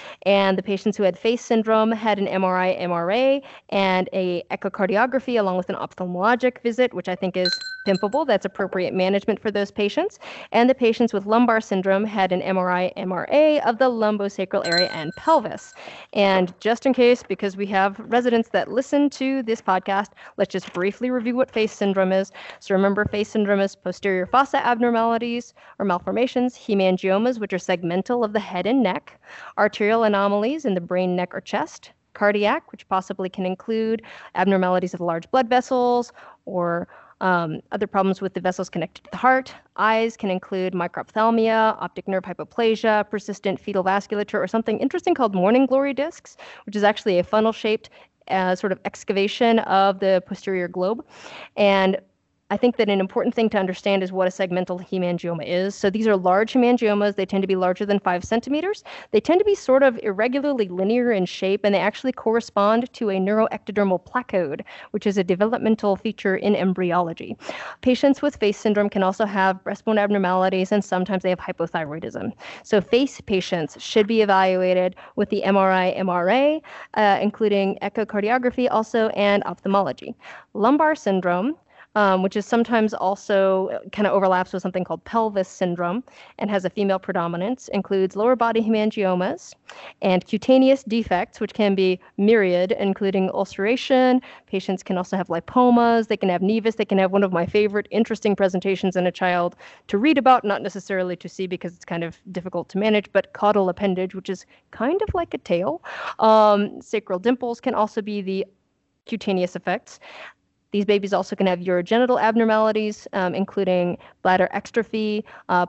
And the patients who had FACE syndrome had an MRI, MRA, and a echocardiography along with an ophthalmologic visit, which I think is pimpable. That's appropriate management for those patients. And the patients with lumbar syndrome had an MRI, MRA of the lumbosacral area and pelvis. And just in case, because we have residents that listen to this podcast, let's just briefly review what FACE syndrome is. So remember, FACE syndrome is posterior fossa abnormalities or malformations, hemangiomas, which are segmental of the head and neck, arterial anomalies in the brain, neck, or chest, cardiac, which possibly can include abnormalities of large blood vessels or other problems with the vessels connected to the heart. Eyes can include microphthalmia, optic nerve hypoplasia, persistent fetal vasculature, or something interesting called morning glory discs, which is actually a funnel-shaped sort of excavation of the posterior globe. And I think that an important thing to understand is what a segmental hemangioma is. So these are large hemangiomas. They tend to be larger than 5 centimeters. They tend to be sort of irregularly linear in shape, and they actually correspond to a neuroectodermal placode, which is a developmental feature in embryology. Patients with FACE syndrome can also have breastbone abnormalities, and sometimes they have hypothyroidism. So FACE patients should be evaluated with the MRI, MRA, including echocardiography also, and ophthalmology. Lumbar syndrome, which is sometimes also kind of overlaps with something called pelvis syndrome and has a female predominance, includes lower body hemangiomas and cutaneous defects, which can be myriad, including ulceration. Patients can also have lipomas. They can have nevus. They can have one of my favorite interesting presentations in a child to read about, not necessarily to see because it's kind of difficult to manage, but caudal appendage, which is kind of like a tail. Sacral dimples can also be the cutaneous effects. These babies also can have urogenital abnormalities, including bladder exstrophy,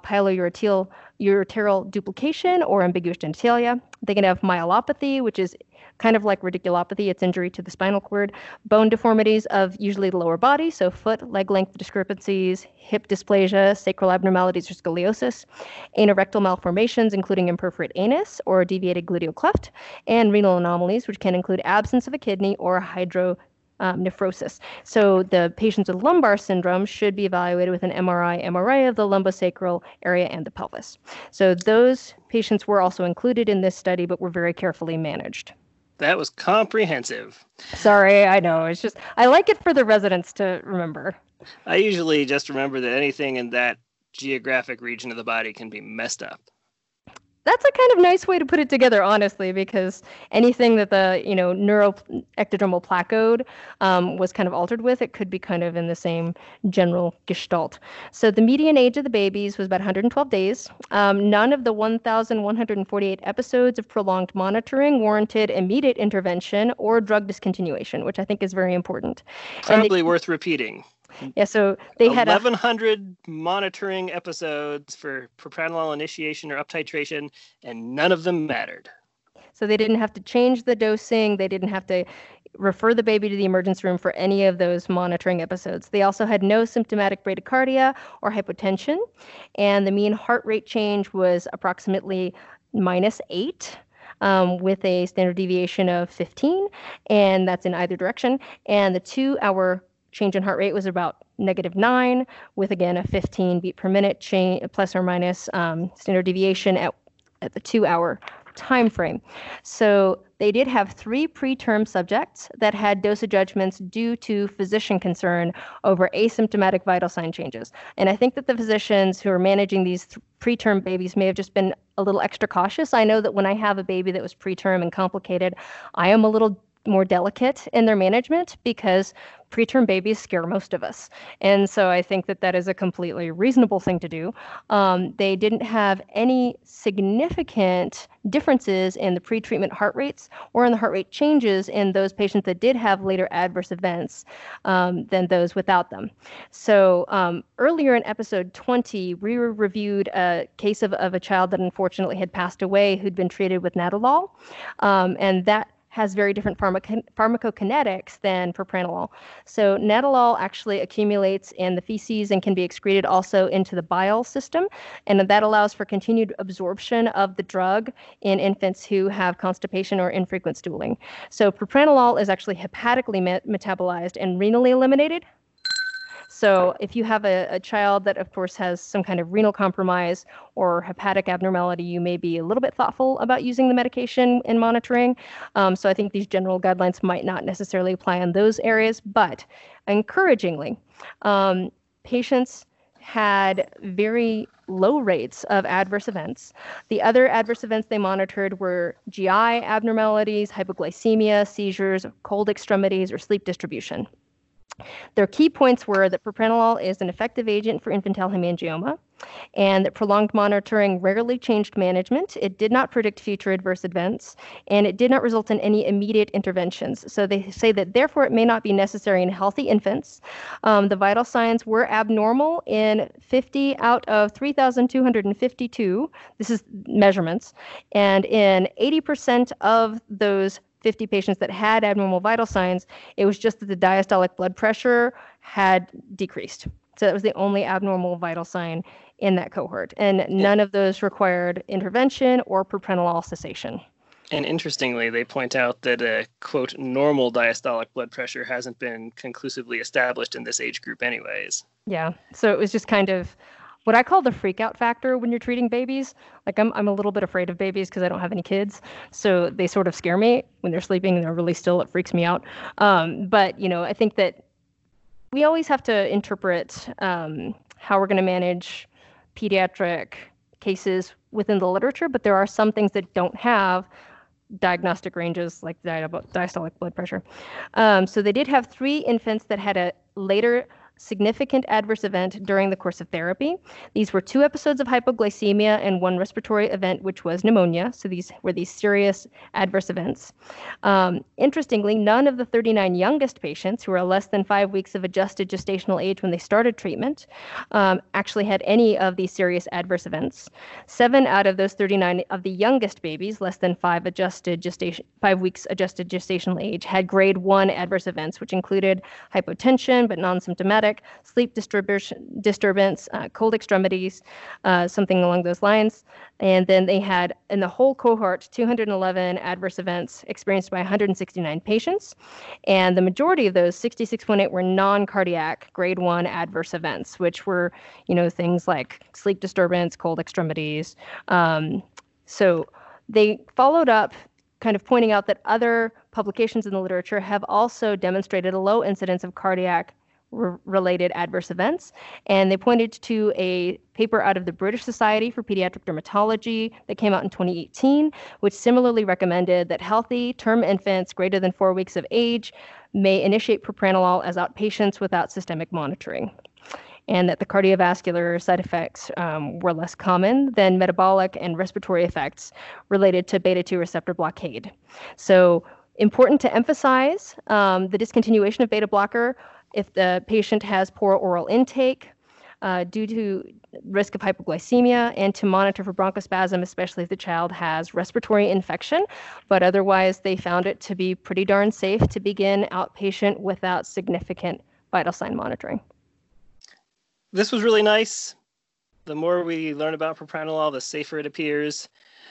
piloureteral duplication, or ambiguous genitalia. They can have myelopathy, which is kind of like radiculopathy. It's injury to the spinal cord. Bone deformities of usually the lower body, so foot, leg length discrepancies, hip dysplasia, sacral abnormalities or scoliosis, anorectal malformations, including imperforate anus or deviated gluteal cleft, and renal anomalies, which can include absence of a kidney or nephrosis. So the patients with lumbar syndrome should be evaluated with an MRI, MRA of the lumbosacral area and the pelvis. So those patients were also included in this study, but were very carefully managed. That was comprehensive. Sorry, I know. It's just, I like it for the residents to remember. I usually just remember that anything in that geographic region of the body can be messed up. That's a kind of nice way to put it together, honestly, because anything that the neuroectodermal placode was kind of altered with, it could be kind of in the same general gestalt. So the median age of the babies was about 112 days. None of the 1,148 episodes of prolonged monitoring warranted immediate intervention or drug discontinuation, which I think is very important. Probably worth repeating. Yeah, so they had 1,100 monitoring episodes for propranolol initiation or uptitration, and none of them mattered. So they didn't have to change the dosing. They didn't have to refer the baby to the emergency room for any of those monitoring episodes. They also had no symptomatic bradycardia or hypotension, and the mean heart rate change was approximately -8. With a standard deviation of 15, and that's in either direction. And the 2-hour change in heart rate was about -9, with again a 15 beat per minute change, plus or minus standard deviation at the 2-hour time frame. So they did have 3 preterm subjects that had dosage judgments due to physician concern over asymptomatic vital sign changes. And I think that the physicians who are managing these preterm babies may have just been a little extra cautious. I know that when I have a baby that was preterm and complicated, I am a little more delicate in their management because preterm babies scare most of us. And so I think that that is a completely reasonable thing to do. They didn't have any significant differences in the pretreatment heart rates or in the heart rate changes in those patients that did have later adverse events than those without them. So earlier in episode 20, we reviewed a case of a child that unfortunately had passed away who'd been treated with Nadolol. And that has very different pharmacokinetics than propranolol. So Nadolol actually accumulates in the feces and can be excreted also into the bile system, and that allows for continued absorption of the drug in infants who have constipation or infrequent stooling. So propranolol is actually hepatically metabolized and renally eliminated. So if you have a child that, of course, has some kind of renal compromise or hepatic abnormality, you may be a little bit thoughtful about using the medication and monitoring. So I think these general guidelines might not necessarily apply in those areas, but encouragingly, patients had very low rates of adverse events. The other adverse events they monitored were GI abnormalities, hypoglycemia, seizures, cold extremities, or sleep distribution. Their key points were that propranolol is an effective agent for infantile hemangioma, and that prolonged monitoring rarely changed management. It did not predict future adverse events, and it did not result in any immediate interventions. So they say that therefore it may not be necessary in healthy infants. The vital signs were abnormal in 50 out of 3,252. This is measurements. And in 80% of those 50 patients that had abnormal vital signs, it was just that the diastolic blood pressure had decreased. So that was the only abnormal vital sign in that cohort. And none of those required intervention or propranolol cessation. And interestingly, they point out that a, quote, normal diastolic blood pressure hasn't been conclusively established in this age group anyways. Yeah. So it was just kind of what I call the freak out factor when you're treating babies. Like I'm a little bit afraid of babies because I don't have any kids. So they sort of scare me when they're sleeping and they're really still. It freaks me out. But, I think that we always have to interpret how we're going to manage pediatric cases within the literature. But there are some things that don't have diagnostic ranges like diastolic blood pressure. So they did have 3 infants that had a later significant adverse event during the course of therapy. These were 2 episodes of hypoglycemia and 1 respiratory event, which was pneumonia. So these were serious adverse events. Interestingly, none of the 39 youngest patients who were less than 5 weeks of adjusted gestational age when they started treatment actually had any of these serious adverse events. 7 out of those 39 of the youngest babies, less than 5 weeks adjusted gestational age, had grade 1 adverse events, which included hypotension but non-symptomatic, sleep disturbance, cold extremities, something along those lines. And then they had, in the whole cohort, 211 adverse events experienced by 169 patients. And the majority of those, 66.8, were non-cardiac grade 1 adverse events, which were, things like sleep disturbance, cold extremities. So they followed up kind of pointing out that other publications in the literature have also demonstrated a low incidence of cardiac related adverse events. And they pointed to a paper out of the British Society for Pediatric Dermatology that came out in 2018, which similarly recommended that healthy term infants greater than 4 weeks of age may initiate propranolol as outpatients without systemic monitoring, and that the cardiovascular side effects were less common than metabolic and respiratory effects related to beta-2 receptor blockade. So important to emphasize the discontinuation of beta blocker if the patient has poor oral intake due to risk of hypoglycemia, and to monitor for bronchospasm, especially if the child has respiratory infection. But otherwise, they found it to be pretty darn safe to begin outpatient without significant vital sign monitoring. This was really nice. The more we learn about propranolol, the safer it appears.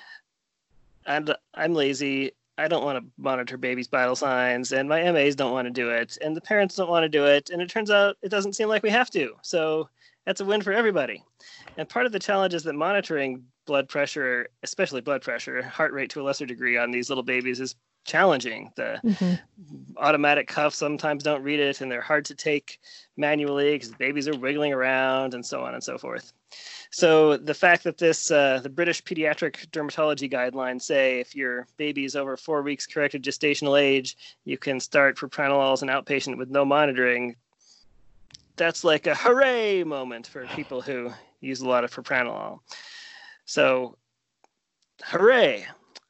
And I'm lazy. I don't want to monitor babies' vital signs, and my MAs don't want to do it, and the parents don't want to do it, and it turns out it doesn't seem like we have to. So that's a win for everybody. And part of the challenge is that monitoring blood pressure, especially blood pressure, heart rate to a lesser degree on these little babies is challenging. The automatic cuffs sometimes don't read it, and they're hard to take manually because the babies are wiggling around and so on and so forth. So the fact that the British Pediatric Dermatology Guidelines say if your baby is over 4 weeks corrected gestational age, you can start propranolol as an outpatient with no monitoring, that's like a hooray moment for people who use a lot of propranolol. So, hooray!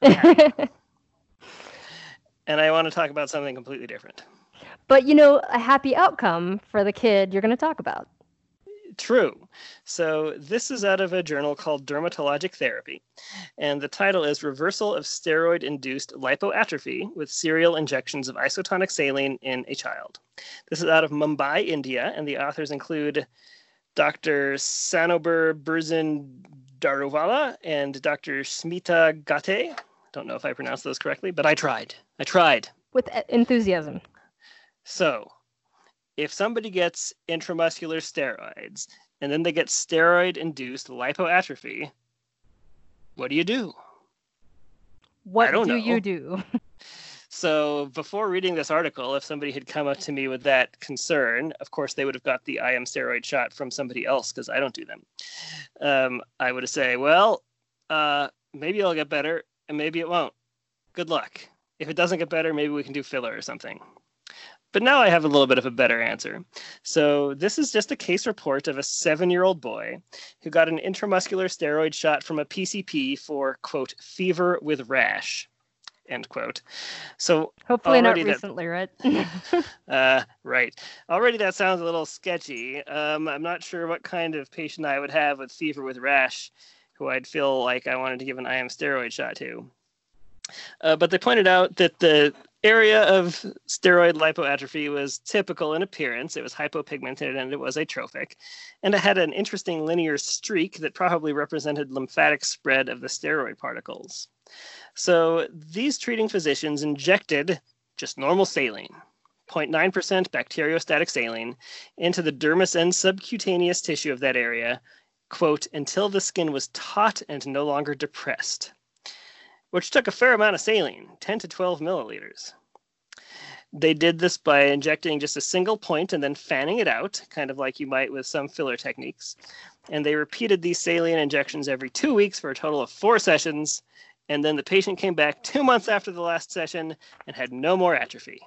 And I want to talk about something completely different. But, a happy outcome for the kid you're going to talk about. True. So this is out of a journal called Dermatologic Therapy, and the title is Reversal of Steroid-Induced Lipoatrophy with Serial Injections of Isotonic Saline in a Child. This is out of Mumbai, India, and the authors include Dr. Sanober Burzin-Daruvala and Dr. Smita Gate. Don't know if I pronounced those correctly, but I tried. With enthusiasm. So, if somebody gets intramuscular steroids and then they get steroid-induced lipoatrophy, what do you do? What do you do? So before reading this article, if somebody had come up to me with that concern, of course, they would have got the IM steroid shot from somebody else because I don't do them. I would say, well, maybe it'll get better and maybe it won't. Good luck. If it doesn't get better, maybe we can do filler or something. But now I have a little bit of a better answer. So this is just a case report of a 7-year-old boy who got an intramuscular steroid shot from a PCP for, quote, fever with rash, end quote. So hopefully not recently, right? Right. Already that sounds a little sketchy. I'm not sure what kind of patient I would have with fever with rash who I'd feel like I wanted to give an IM steroid shot to. But they pointed out that the area of steroid lipoatrophy was typical in appearance. It was hypopigmented and it was atrophic. And it had an interesting linear streak that probably represented lymphatic spread of the steroid particles. So these treating physicians injected just normal saline, 0.9% bacteriostatic saline, into the dermis and subcutaneous tissue of that area, quote, until the skin was taut and no longer depressed, which took a fair amount of saline, 10 to 12 milliliters. They did this by injecting just a single point and then fanning it out, kind of like you might with some filler techniques. And they repeated these saline injections every 2 weeks for a total of 4 sessions. And then the patient came back 2 months after the last session and had no more atrophy.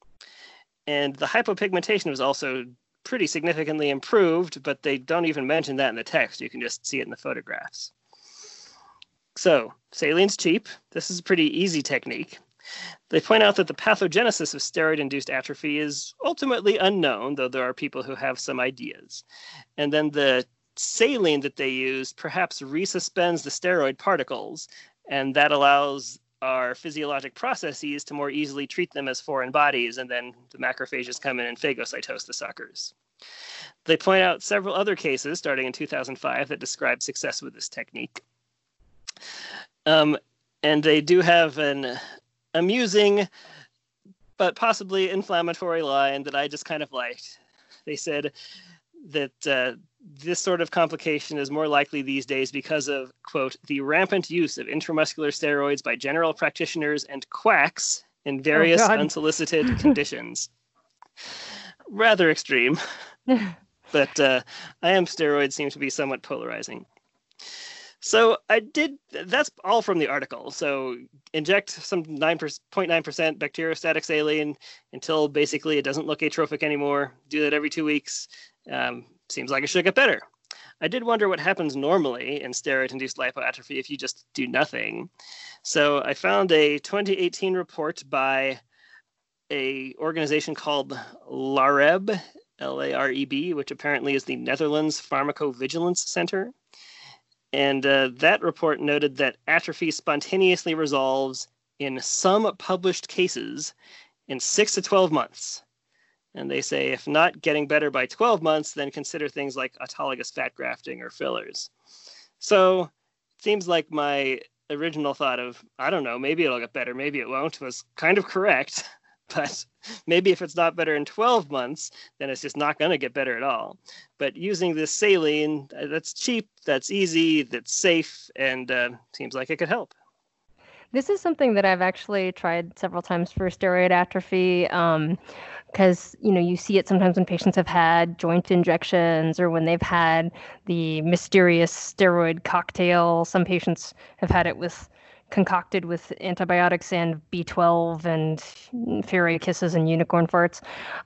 And the hypopigmentation was also pretty significantly improved, but they don't even mention that in the text. You can just see it in the photographs. So, saline's cheap. This is a pretty easy technique. They point out that the pathogenesis of steroid-induced atrophy is ultimately unknown, though there are people who have some ideas. And then the saline that they use perhaps resuspends the steroid particles, and that allows our physiologic processes to more easily treat them as foreign bodies, and then the macrophages come in and phagocytose the suckers. They point out several other cases starting in 2005 that describe success with this technique. And they do have an amusing but possibly inflammatory line that I just kind of liked. They said that this sort of complication is more likely these days because of, quote, the rampant use of intramuscular steroids by general practitioners and quacks in various unsolicited conditions. Rather extreme, but IM steroids seem to be somewhat polarizing. So that's all from the article. So inject some 0.9% bacteriostatic saline until basically it doesn't look atrophic anymore. Do that every 2 weeks. Seems like it should get better. I did wonder what happens normally in steroid-induced lipoatrophy if you just do nothing. So I found a 2018 report by an organization called LAREB, L-A-R-E-B, which apparently is the Netherlands Pharmacovigilance Center. And that report noted that atrophy spontaneously resolves in some published cases in 6 to 12 months. And they say if not getting better by 12 months, then consider things like autologous fat grafting or fillers. So it seems like my original thought of, I don't know, maybe it'll get better, maybe it won't, was kind of correct. But maybe if it's not better in 12 months, then it's just not going to get better at all. But using this saline, that's cheap, that's easy, that's safe, and seems like it could help. This is something that I've actually tried several times for steroid atrophy, because you see it sometimes when patients have had joint injections or when they've had the mysterious steroid cocktail. Some patients have had it concocted with antibiotics and B12 and fairy kisses and unicorn farts.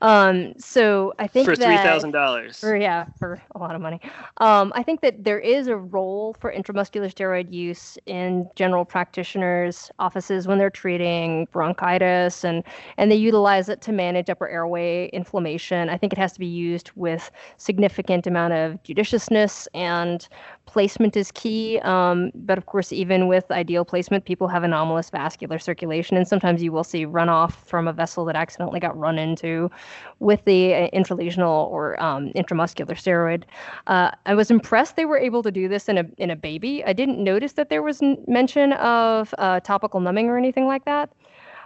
So I think for $3,000. For a lot of money. I think that there is a role for intramuscular steroid use in general practitioners' offices when they're treating bronchitis, and they utilize it to manage upper airway inflammation. I think it has to be used with significant amount of judiciousness, and placement is key. But of course, even with ideal placement, people have anomalous vascular circulation, and sometimes you will see runoff from a vessel that accidentally got run into with the intralesional or intramuscular steroid. I was impressed they were able to do this in a baby. I didn't notice that there was mention of topical numbing or anything like that.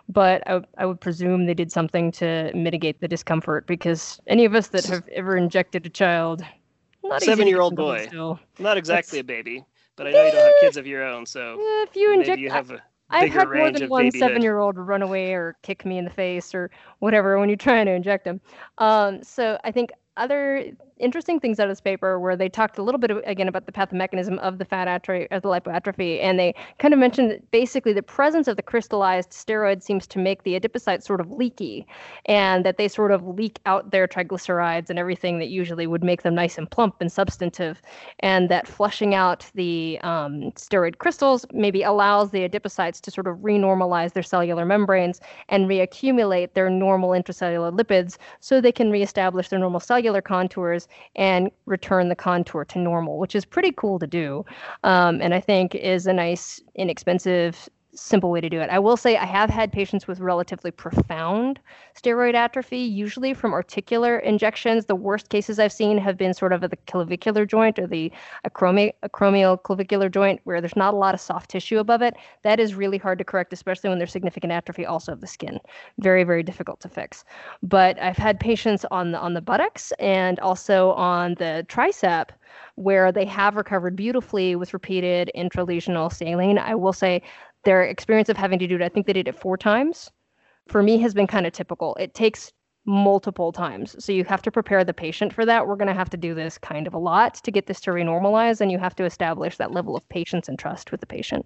but I would presume they did something to mitigate the discomfort, because any of us that have ever injected a child, not easy to get 7-year-old them to hold boy. still. Not exactly That's- a baby, but I know you don't have kids of your own, so If you maybe inject, you have a I've bigger had more range than of one babyhood. 7-year-old run away or kick me in the face or whatever when you're trying to inject them. So I think other interesting things out of this paper where they talked a little bit again about the pathomechanism of the fat atrophy or the lipoatrophy, and they kind of mentioned that basically the presence of the crystallized steroid seems to make the adipocytes sort of leaky, and that they sort of leak out their triglycerides and everything that usually would make them nice and plump and substantive, and that flushing out the steroid crystals maybe allows the adipocytes to sort of renormalize their cellular membranes and reaccumulate their normal intracellular lipids so they can reestablish their normal cellular contours and return the contour to normal, which is pretty cool to do. And I think is a nice, inexpensive, simple way to do it. I will say I have had patients with relatively profound steroid atrophy, usually from articular injections. The worst cases I've seen have been sort of at the clavicular joint or the acromial clavicular joint, where there's not a lot of soft tissue above it. That is really hard to correct, especially when there's significant atrophy also of the skin. Very, very difficult to fix. But I've had patients on the buttocks and also on the tricep where they have recovered beautifully with repeated intralesional saline. I will say their experience of having to do it, I think they did it 4 times, for me has been kind of typical. It takes multiple times. So you have to prepare the patient for that. We're going to have to do this kind of a lot to get this to renormalize, and you have to establish that level of patience and trust with the patient.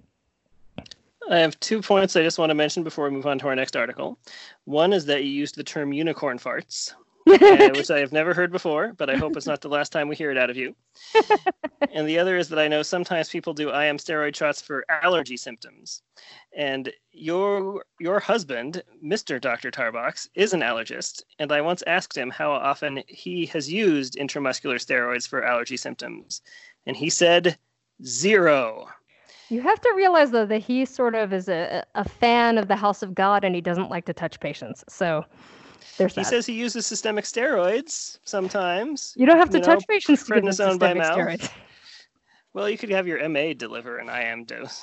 I have 2 points I just want to mention before we move on to our next article. One is that you used the term unicorn farts, which I have never heard before, but I hope it's not the last time we hear it out of you. And the other is that I know sometimes people do IM steroid shots for allergy symptoms. And your husband, Mr. Dr. Tarbox, is an allergist, and I once asked him how often he has used intramuscular steroids for allergy symptoms. And he said 0. You have to realize, though, that he sort of is a fan of the house of God, and he doesn't like to touch patients. So there's that. He says he uses systemic steroids sometimes. You don't have to touch patients to give them prednisone by systemic mouth. steroids. Well, you could have your MA deliver an IM dose.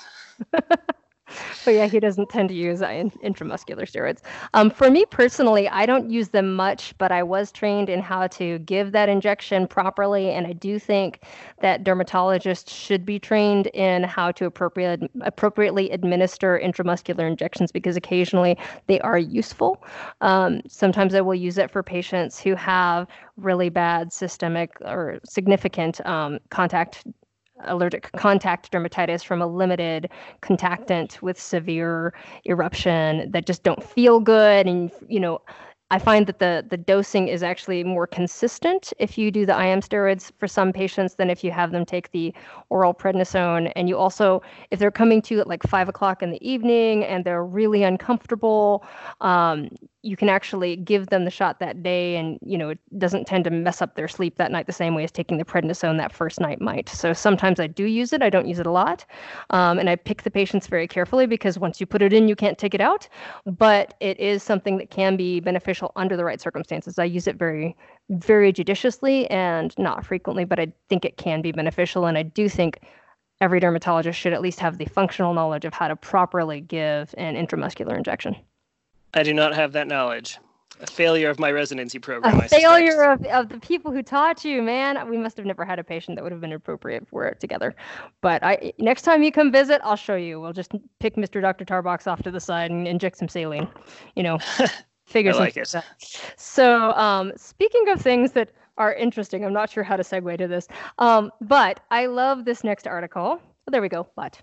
But yeah, he doesn't tend to use intramuscular steroids. For me personally, I don't use them much, but I was trained in how to give that injection properly, and I do think that dermatologists should be trained in how to appropriately administer intramuscular injections, because occasionally they are useful. Sometimes I will use it for patients who have really bad systemic or significant allergic contact dermatitis from a limited contactant with severe eruption that just don't feel good. And, I find that the dosing is actually more consistent if you do the IM steroids for some patients than if you have them take the oral prednisone. And you also, if they're coming to you at like 5 o'clock in the evening and they're really uncomfortable, you can actually give them the shot that day, and it doesn't tend to mess up their sleep that night the same way as taking the prednisone that first night might. So sometimes I do use it. I don't use it a lot, and I pick the patients very carefully, because once you put it in, you can't take it out. But it is something that can be beneficial under the right circumstances. I use it very, very judiciously and not frequently, but I think it can be beneficial, and I do think every dermatologist should at least have the functional knowledge of how to properly give an intramuscular injection. I do not have that knowledge. A failure of my residency program. A failure of the people who taught you, man. We must have never had a patient that would have been appropriate for it together. But next time you come visit, I'll show you. We'll just pick Mr. Dr. Tarbox off to the side and inject some saline. Figure I like it. So speaking of things that are interesting, I'm not sure how to segue to this, but I love this next article. Oh, there we go. But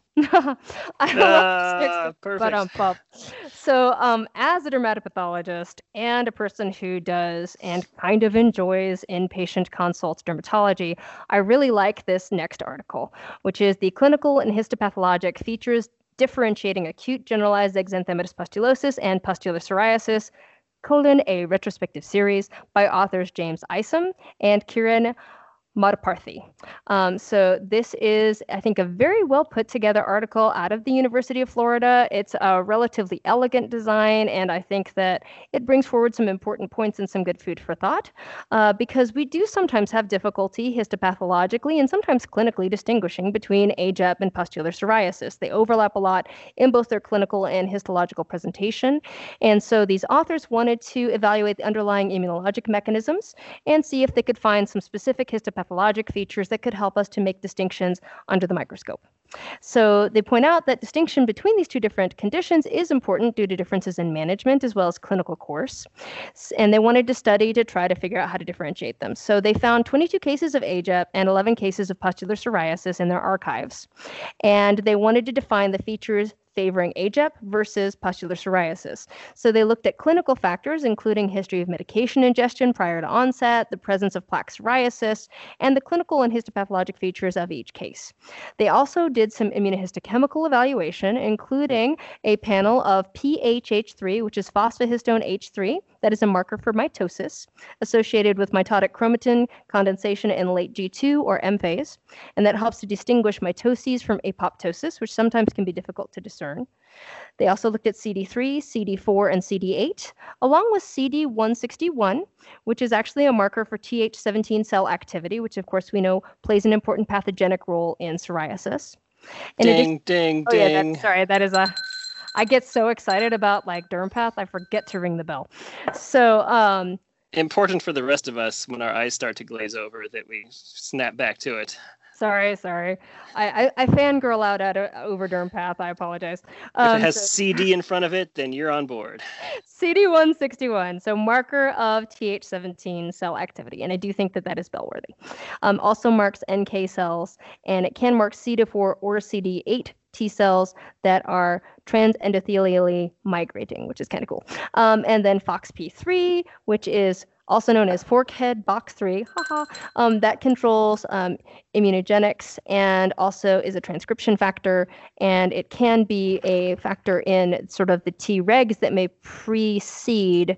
perfect. So as a dermatopathologist and a person who does and kind of enjoys inpatient consults dermatology, I really like this next article, which is the clinical and histopathologic features differentiating acute generalized exanthematous pustulosis and pustular psoriasis, a retrospective series by authors James Isom and Kieran Madhaparthi. So this is, I think, a very well put together article out of the University of Florida. It's a relatively elegant design, and I think that it brings forward some important points and some good food for thought, because we do sometimes have difficulty histopathologically and sometimes clinically distinguishing between AGEP and pustular psoriasis. They overlap a lot in both their clinical and histological presentation. And so these authors wanted to evaluate the underlying immunologic mechanisms and see if they could find some specific histopathologic features that could help us to make distinctions under the microscope. So they point out that distinction between these two different conditions is important due to differences in management as well as clinical course. And they wanted to study to try to figure out how to differentiate them. So they found 22 cases of AGEP and 11 cases of pustular psoriasis in their archives. And they wanted to define the features favoring AGEP versus pustular psoriasis. So they looked at clinical factors, including history of medication ingestion prior to onset, the presence of plaque psoriasis, and the clinical and histopathologic features of each case. They also did some immunohistochemical evaluation, including a panel of PHH3, which is phosphahistone H3, that is a marker for mitosis, associated with mitotic chromatin condensation in late G2 or M phase, and that helps to distinguish mitoses from apoptosis, which sometimes can be difficult to discern. They also looked at CD3, CD4, and CD8, along with CD161, which is actually a marker for Th17 cell activity, which of course we know plays an important pathogenic role in psoriasis. Ding, ding, ding. Yeah, sorry, that is a... I get so excited about like DermPath, I forget to ring the bell. So important for the rest of us when our eyes start to glaze over that we snap back to it. Sorry. I fangirl out over DermPath. I apologize. If it has CD in front of it, then you're on board. CD161, so marker of Th17 cell activity. And I do think that that is bellworthy. Also marks NK cells, and it can mark CD4 or CD8 T cells that are transendothelially migrating, which is kind of cool. And then FOXP3, which is also known as forkhead box3, that controls immunogenics and also is a transcription factor, and it can be a factor in sort of the Tregs that may precede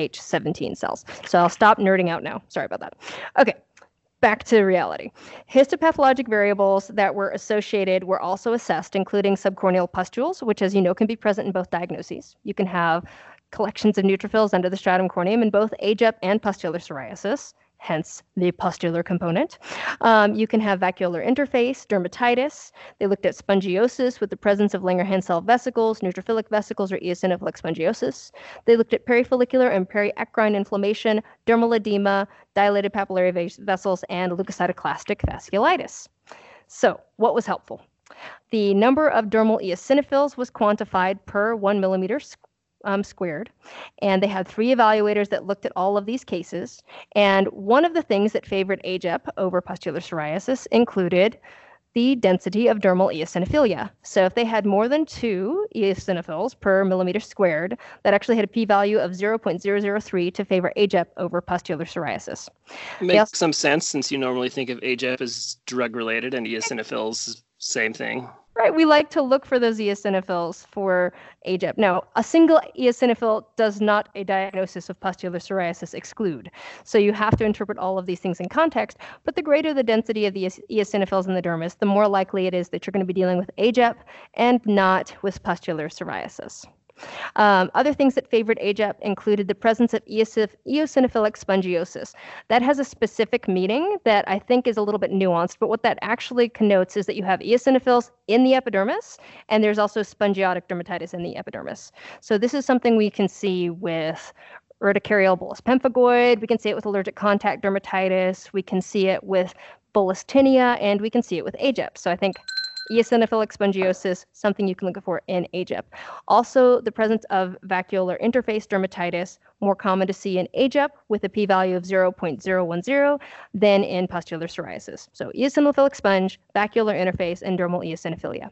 Th17 cells. So I'll stop nerding out now. Sorry about that. Okay. Back to reality. Histopathologic variables that were associated were also assessed, including subcorneal pustules, which, as you know, can be present in both diagnoses. You can have collections of neutrophils under the stratum corneum in both AGEP and pustular psoriasis, hence the pustular component. You can have vacuolar interface, dermatitis. They looked at spongiosis with the presence of Langerhans cell vesicles, neutrophilic vesicles, or eosinophilic spongiosis. They looked at perifollicular and periacrine inflammation, dermal edema, dilated papillary vessels, and leukocytoclastic vasculitis. So, what was helpful? The number of dermal eosinophils was quantified per 1 millimeter squared, and they had 3 evaluators that looked at all of these cases. And one of the things that favored AGEP over pustular psoriasis included the density of dermal eosinophilia. So if they had more than 2 eosinophils per millimeter squared, that actually had a p-value of 0.003 to favor AGEP over pustular psoriasis. Makes some sense, since you normally think of AGEP as drug-related and eosinophils, same thing. Right, we like to look for those eosinophils for AGEP. Now, a single eosinophil does not a diagnosis of pustular psoriasis exclude. So you have to interpret all of these things in context, but the greater the density of the eosinophils in the dermis, the more likely it is that you're going to be dealing with AGEP and not with pustular psoriasis. Other things that favored AGEP included the presence of eosinophilic spongiosis. That has a specific meaning that I think is a little bit nuanced, but what that actually connotes is that you have eosinophils in the epidermis, and there's also spongiotic dermatitis in the epidermis. So this is something we can see with urticarial bullous pemphigoid, we can see it with allergic contact dermatitis, we can see it with bullous tinea, and we can see it with AGEP. So I think eosinophilic spongiosis, something you can look for in AGEP. Also, the presence of vacuolar interface dermatitis, more common to see in AGEP with a p-value of 0.010 than in pustular psoriasis. So eosinophilic sponge, vacuolar interface, and dermal eosinophilia.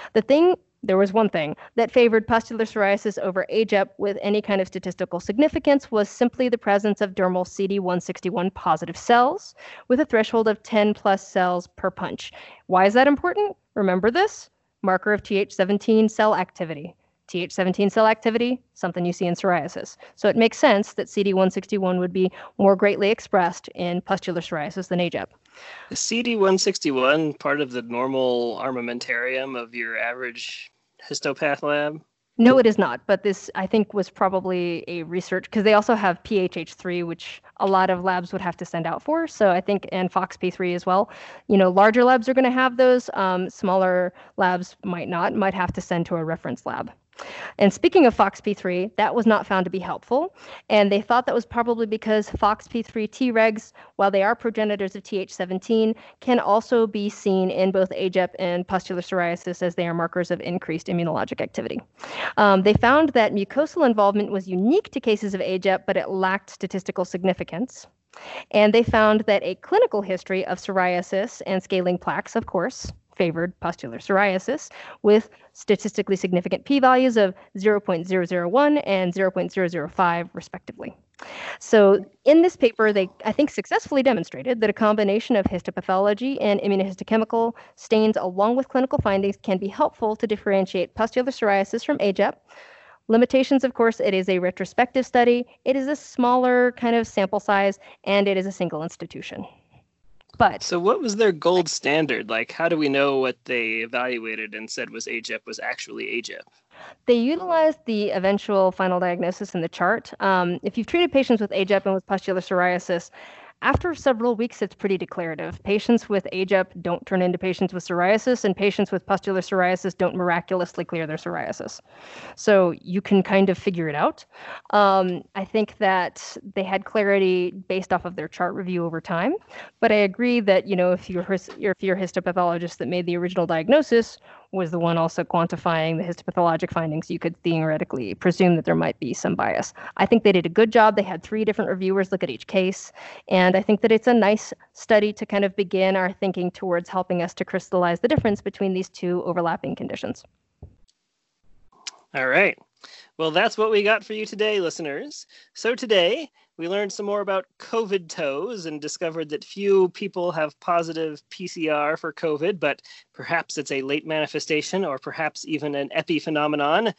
There was one thing that favored pustular psoriasis over AGEP with any kind of statistical significance was simply the presence of dermal CD161 positive cells with a threshold of 10 plus cells per punch. Why is that important? Remember this? Marker of Th17 cell activity. Th17 cell activity, something you see in psoriasis. So it makes sense that CD161 would be more greatly expressed in pustular psoriasis than AGEP. Is CD-161 part of the normal armamentarium of your average histopath lab? No, it is not. But this, I think, was probably a research, because they also have PHH3, which a lot of labs would have to send out for. So I think, and FOXP3 as well. Larger labs are going to have those. Smaller labs might not, might have to send to a reference lab. And speaking of FOXP3, that was not found to be helpful. And they thought that was probably because FOXP3 Tregs, while they are progenitors of Th17, can also be seen in both AGEP and pustular psoriasis, as they are markers of increased immunologic activity. They found that mucosal involvement was unique to cases of AGEP, but it lacked statistical significance. And they found that a clinical history of psoriasis and scaling plaques, of course, favored pustular psoriasis, with statistically significant p-values of 0.001 and 0.005, respectively. So in this paper, they, I think, successfully demonstrated that a combination of histopathology and immunohistochemical stains along with clinical findings can be helpful to differentiate pustular psoriasis from AGEP. Limitations, of course, it is a retrospective study, it is a smaller kind of sample size, and it is a single institution. But so what was their gold standard? Like, how do we know what they evaluated and said was AGEP was actually AGEP? They utilized the eventual final diagnosis in the chart. If you've treated patients with AGEP and with pustular psoriasis, after several weeks, it's pretty declarative. Patients with AGEP don't turn into patients with psoriasis, and patients with pustular psoriasis don't miraculously clear their psoriasis. So you can kind of figure it out. I think that they had clarity based off of their chart review over time. But I agree that, if your histopathologist that made the original diagnosis was the one also quantifying the histopathologic findings, you could theoretically presume that there might be some bias. I think they did a good job. They had 3 different reviewers look at each case. And I think that it's a nice study to kind of begin our thinking towards helping us to crystallize the difference between these 2 overlapping conditions. All right. Well, that's what we got for you today, listeners. So today, we learned some more about COVID toes and discovered that few people have positive PCR for COVID, but perhaps it's a late manifestation or perhaps even an epiphenomenon.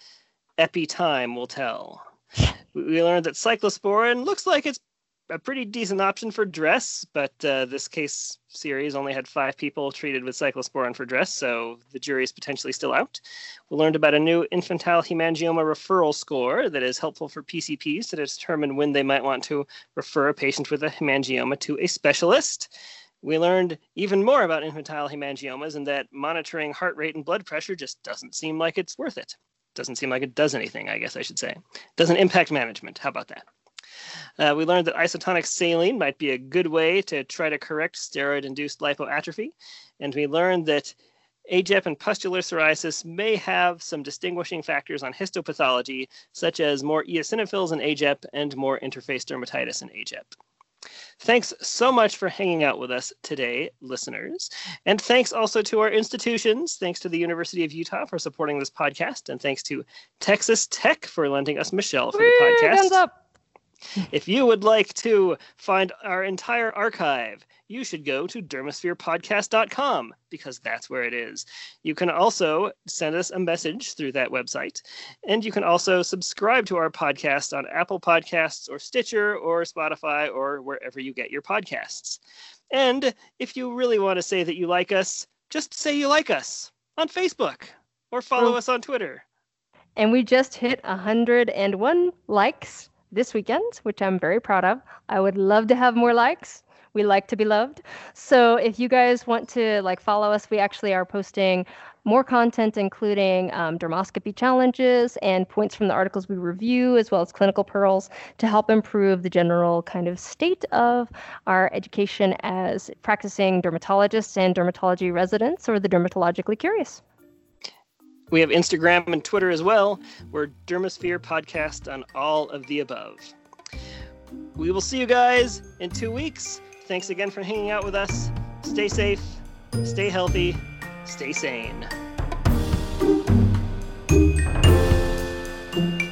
Time will tell. We learned that cyclosporin looks like it's a pretty decent option for DRESS, but this case series only had 5 people treated with cyclosporin for DRESS, so the jury is potentially still out. We learned about a new infantile hemangioma referral score that is helpful for PCPs to determine when they might want to refer a patient with a hemangioma to a specialist. We learned even more about infantile hemangiomas and that monitoring heart rate and blood pressure just doesn't seem like it's worth it. Doesn't seem like it does anything, I guess I should say. Doesn't impact management. How about that? We learned that isotonic saline might be a good way to try to correct steroid-induced lipoatrophy. And we learned that AGEP and pustular psoriasis may have some distinguishing factors on histopathology, such as more eosinophils in AGEP and more interface dermatitis in AGEP. Thanks so much for hanging out with us today, listeners. And thanks also to our institutions. Thanks to the University of Utah for supporting this podcast. And thanks to Texas Tech for lending us Michelle for the podcast. Hands up. If you would like to find our entire archive, you should go to dermospherepodcast.com because that's where it is. You can also send us a message through that website. And you can also subscribe to our podcast on Apple Podcasts or Stitcher or Spotify or wherever you get your podcasts. And if you really want to say that you like us, just say you like us on Facebook or follow us on Twitter. And we just hit 101 likes this weekend, which I'm very proud of. I would love to have more likes. We like to be loved. So if you guys want to follow us, we actually are posting more content, including dermoscopy challenges and points from the articles we review, as well as clinical pearls to help improve the general kind of state of our education as practicing dermatologists and dermatology residents or the dermatologically curious. We have Instagram and Twitter as well. We're Dermosphere Podcast on all of the above. We will see you guys in 2 weeks. Thanks again for hanging out with us. Stay safe, stay healthy, stay sane.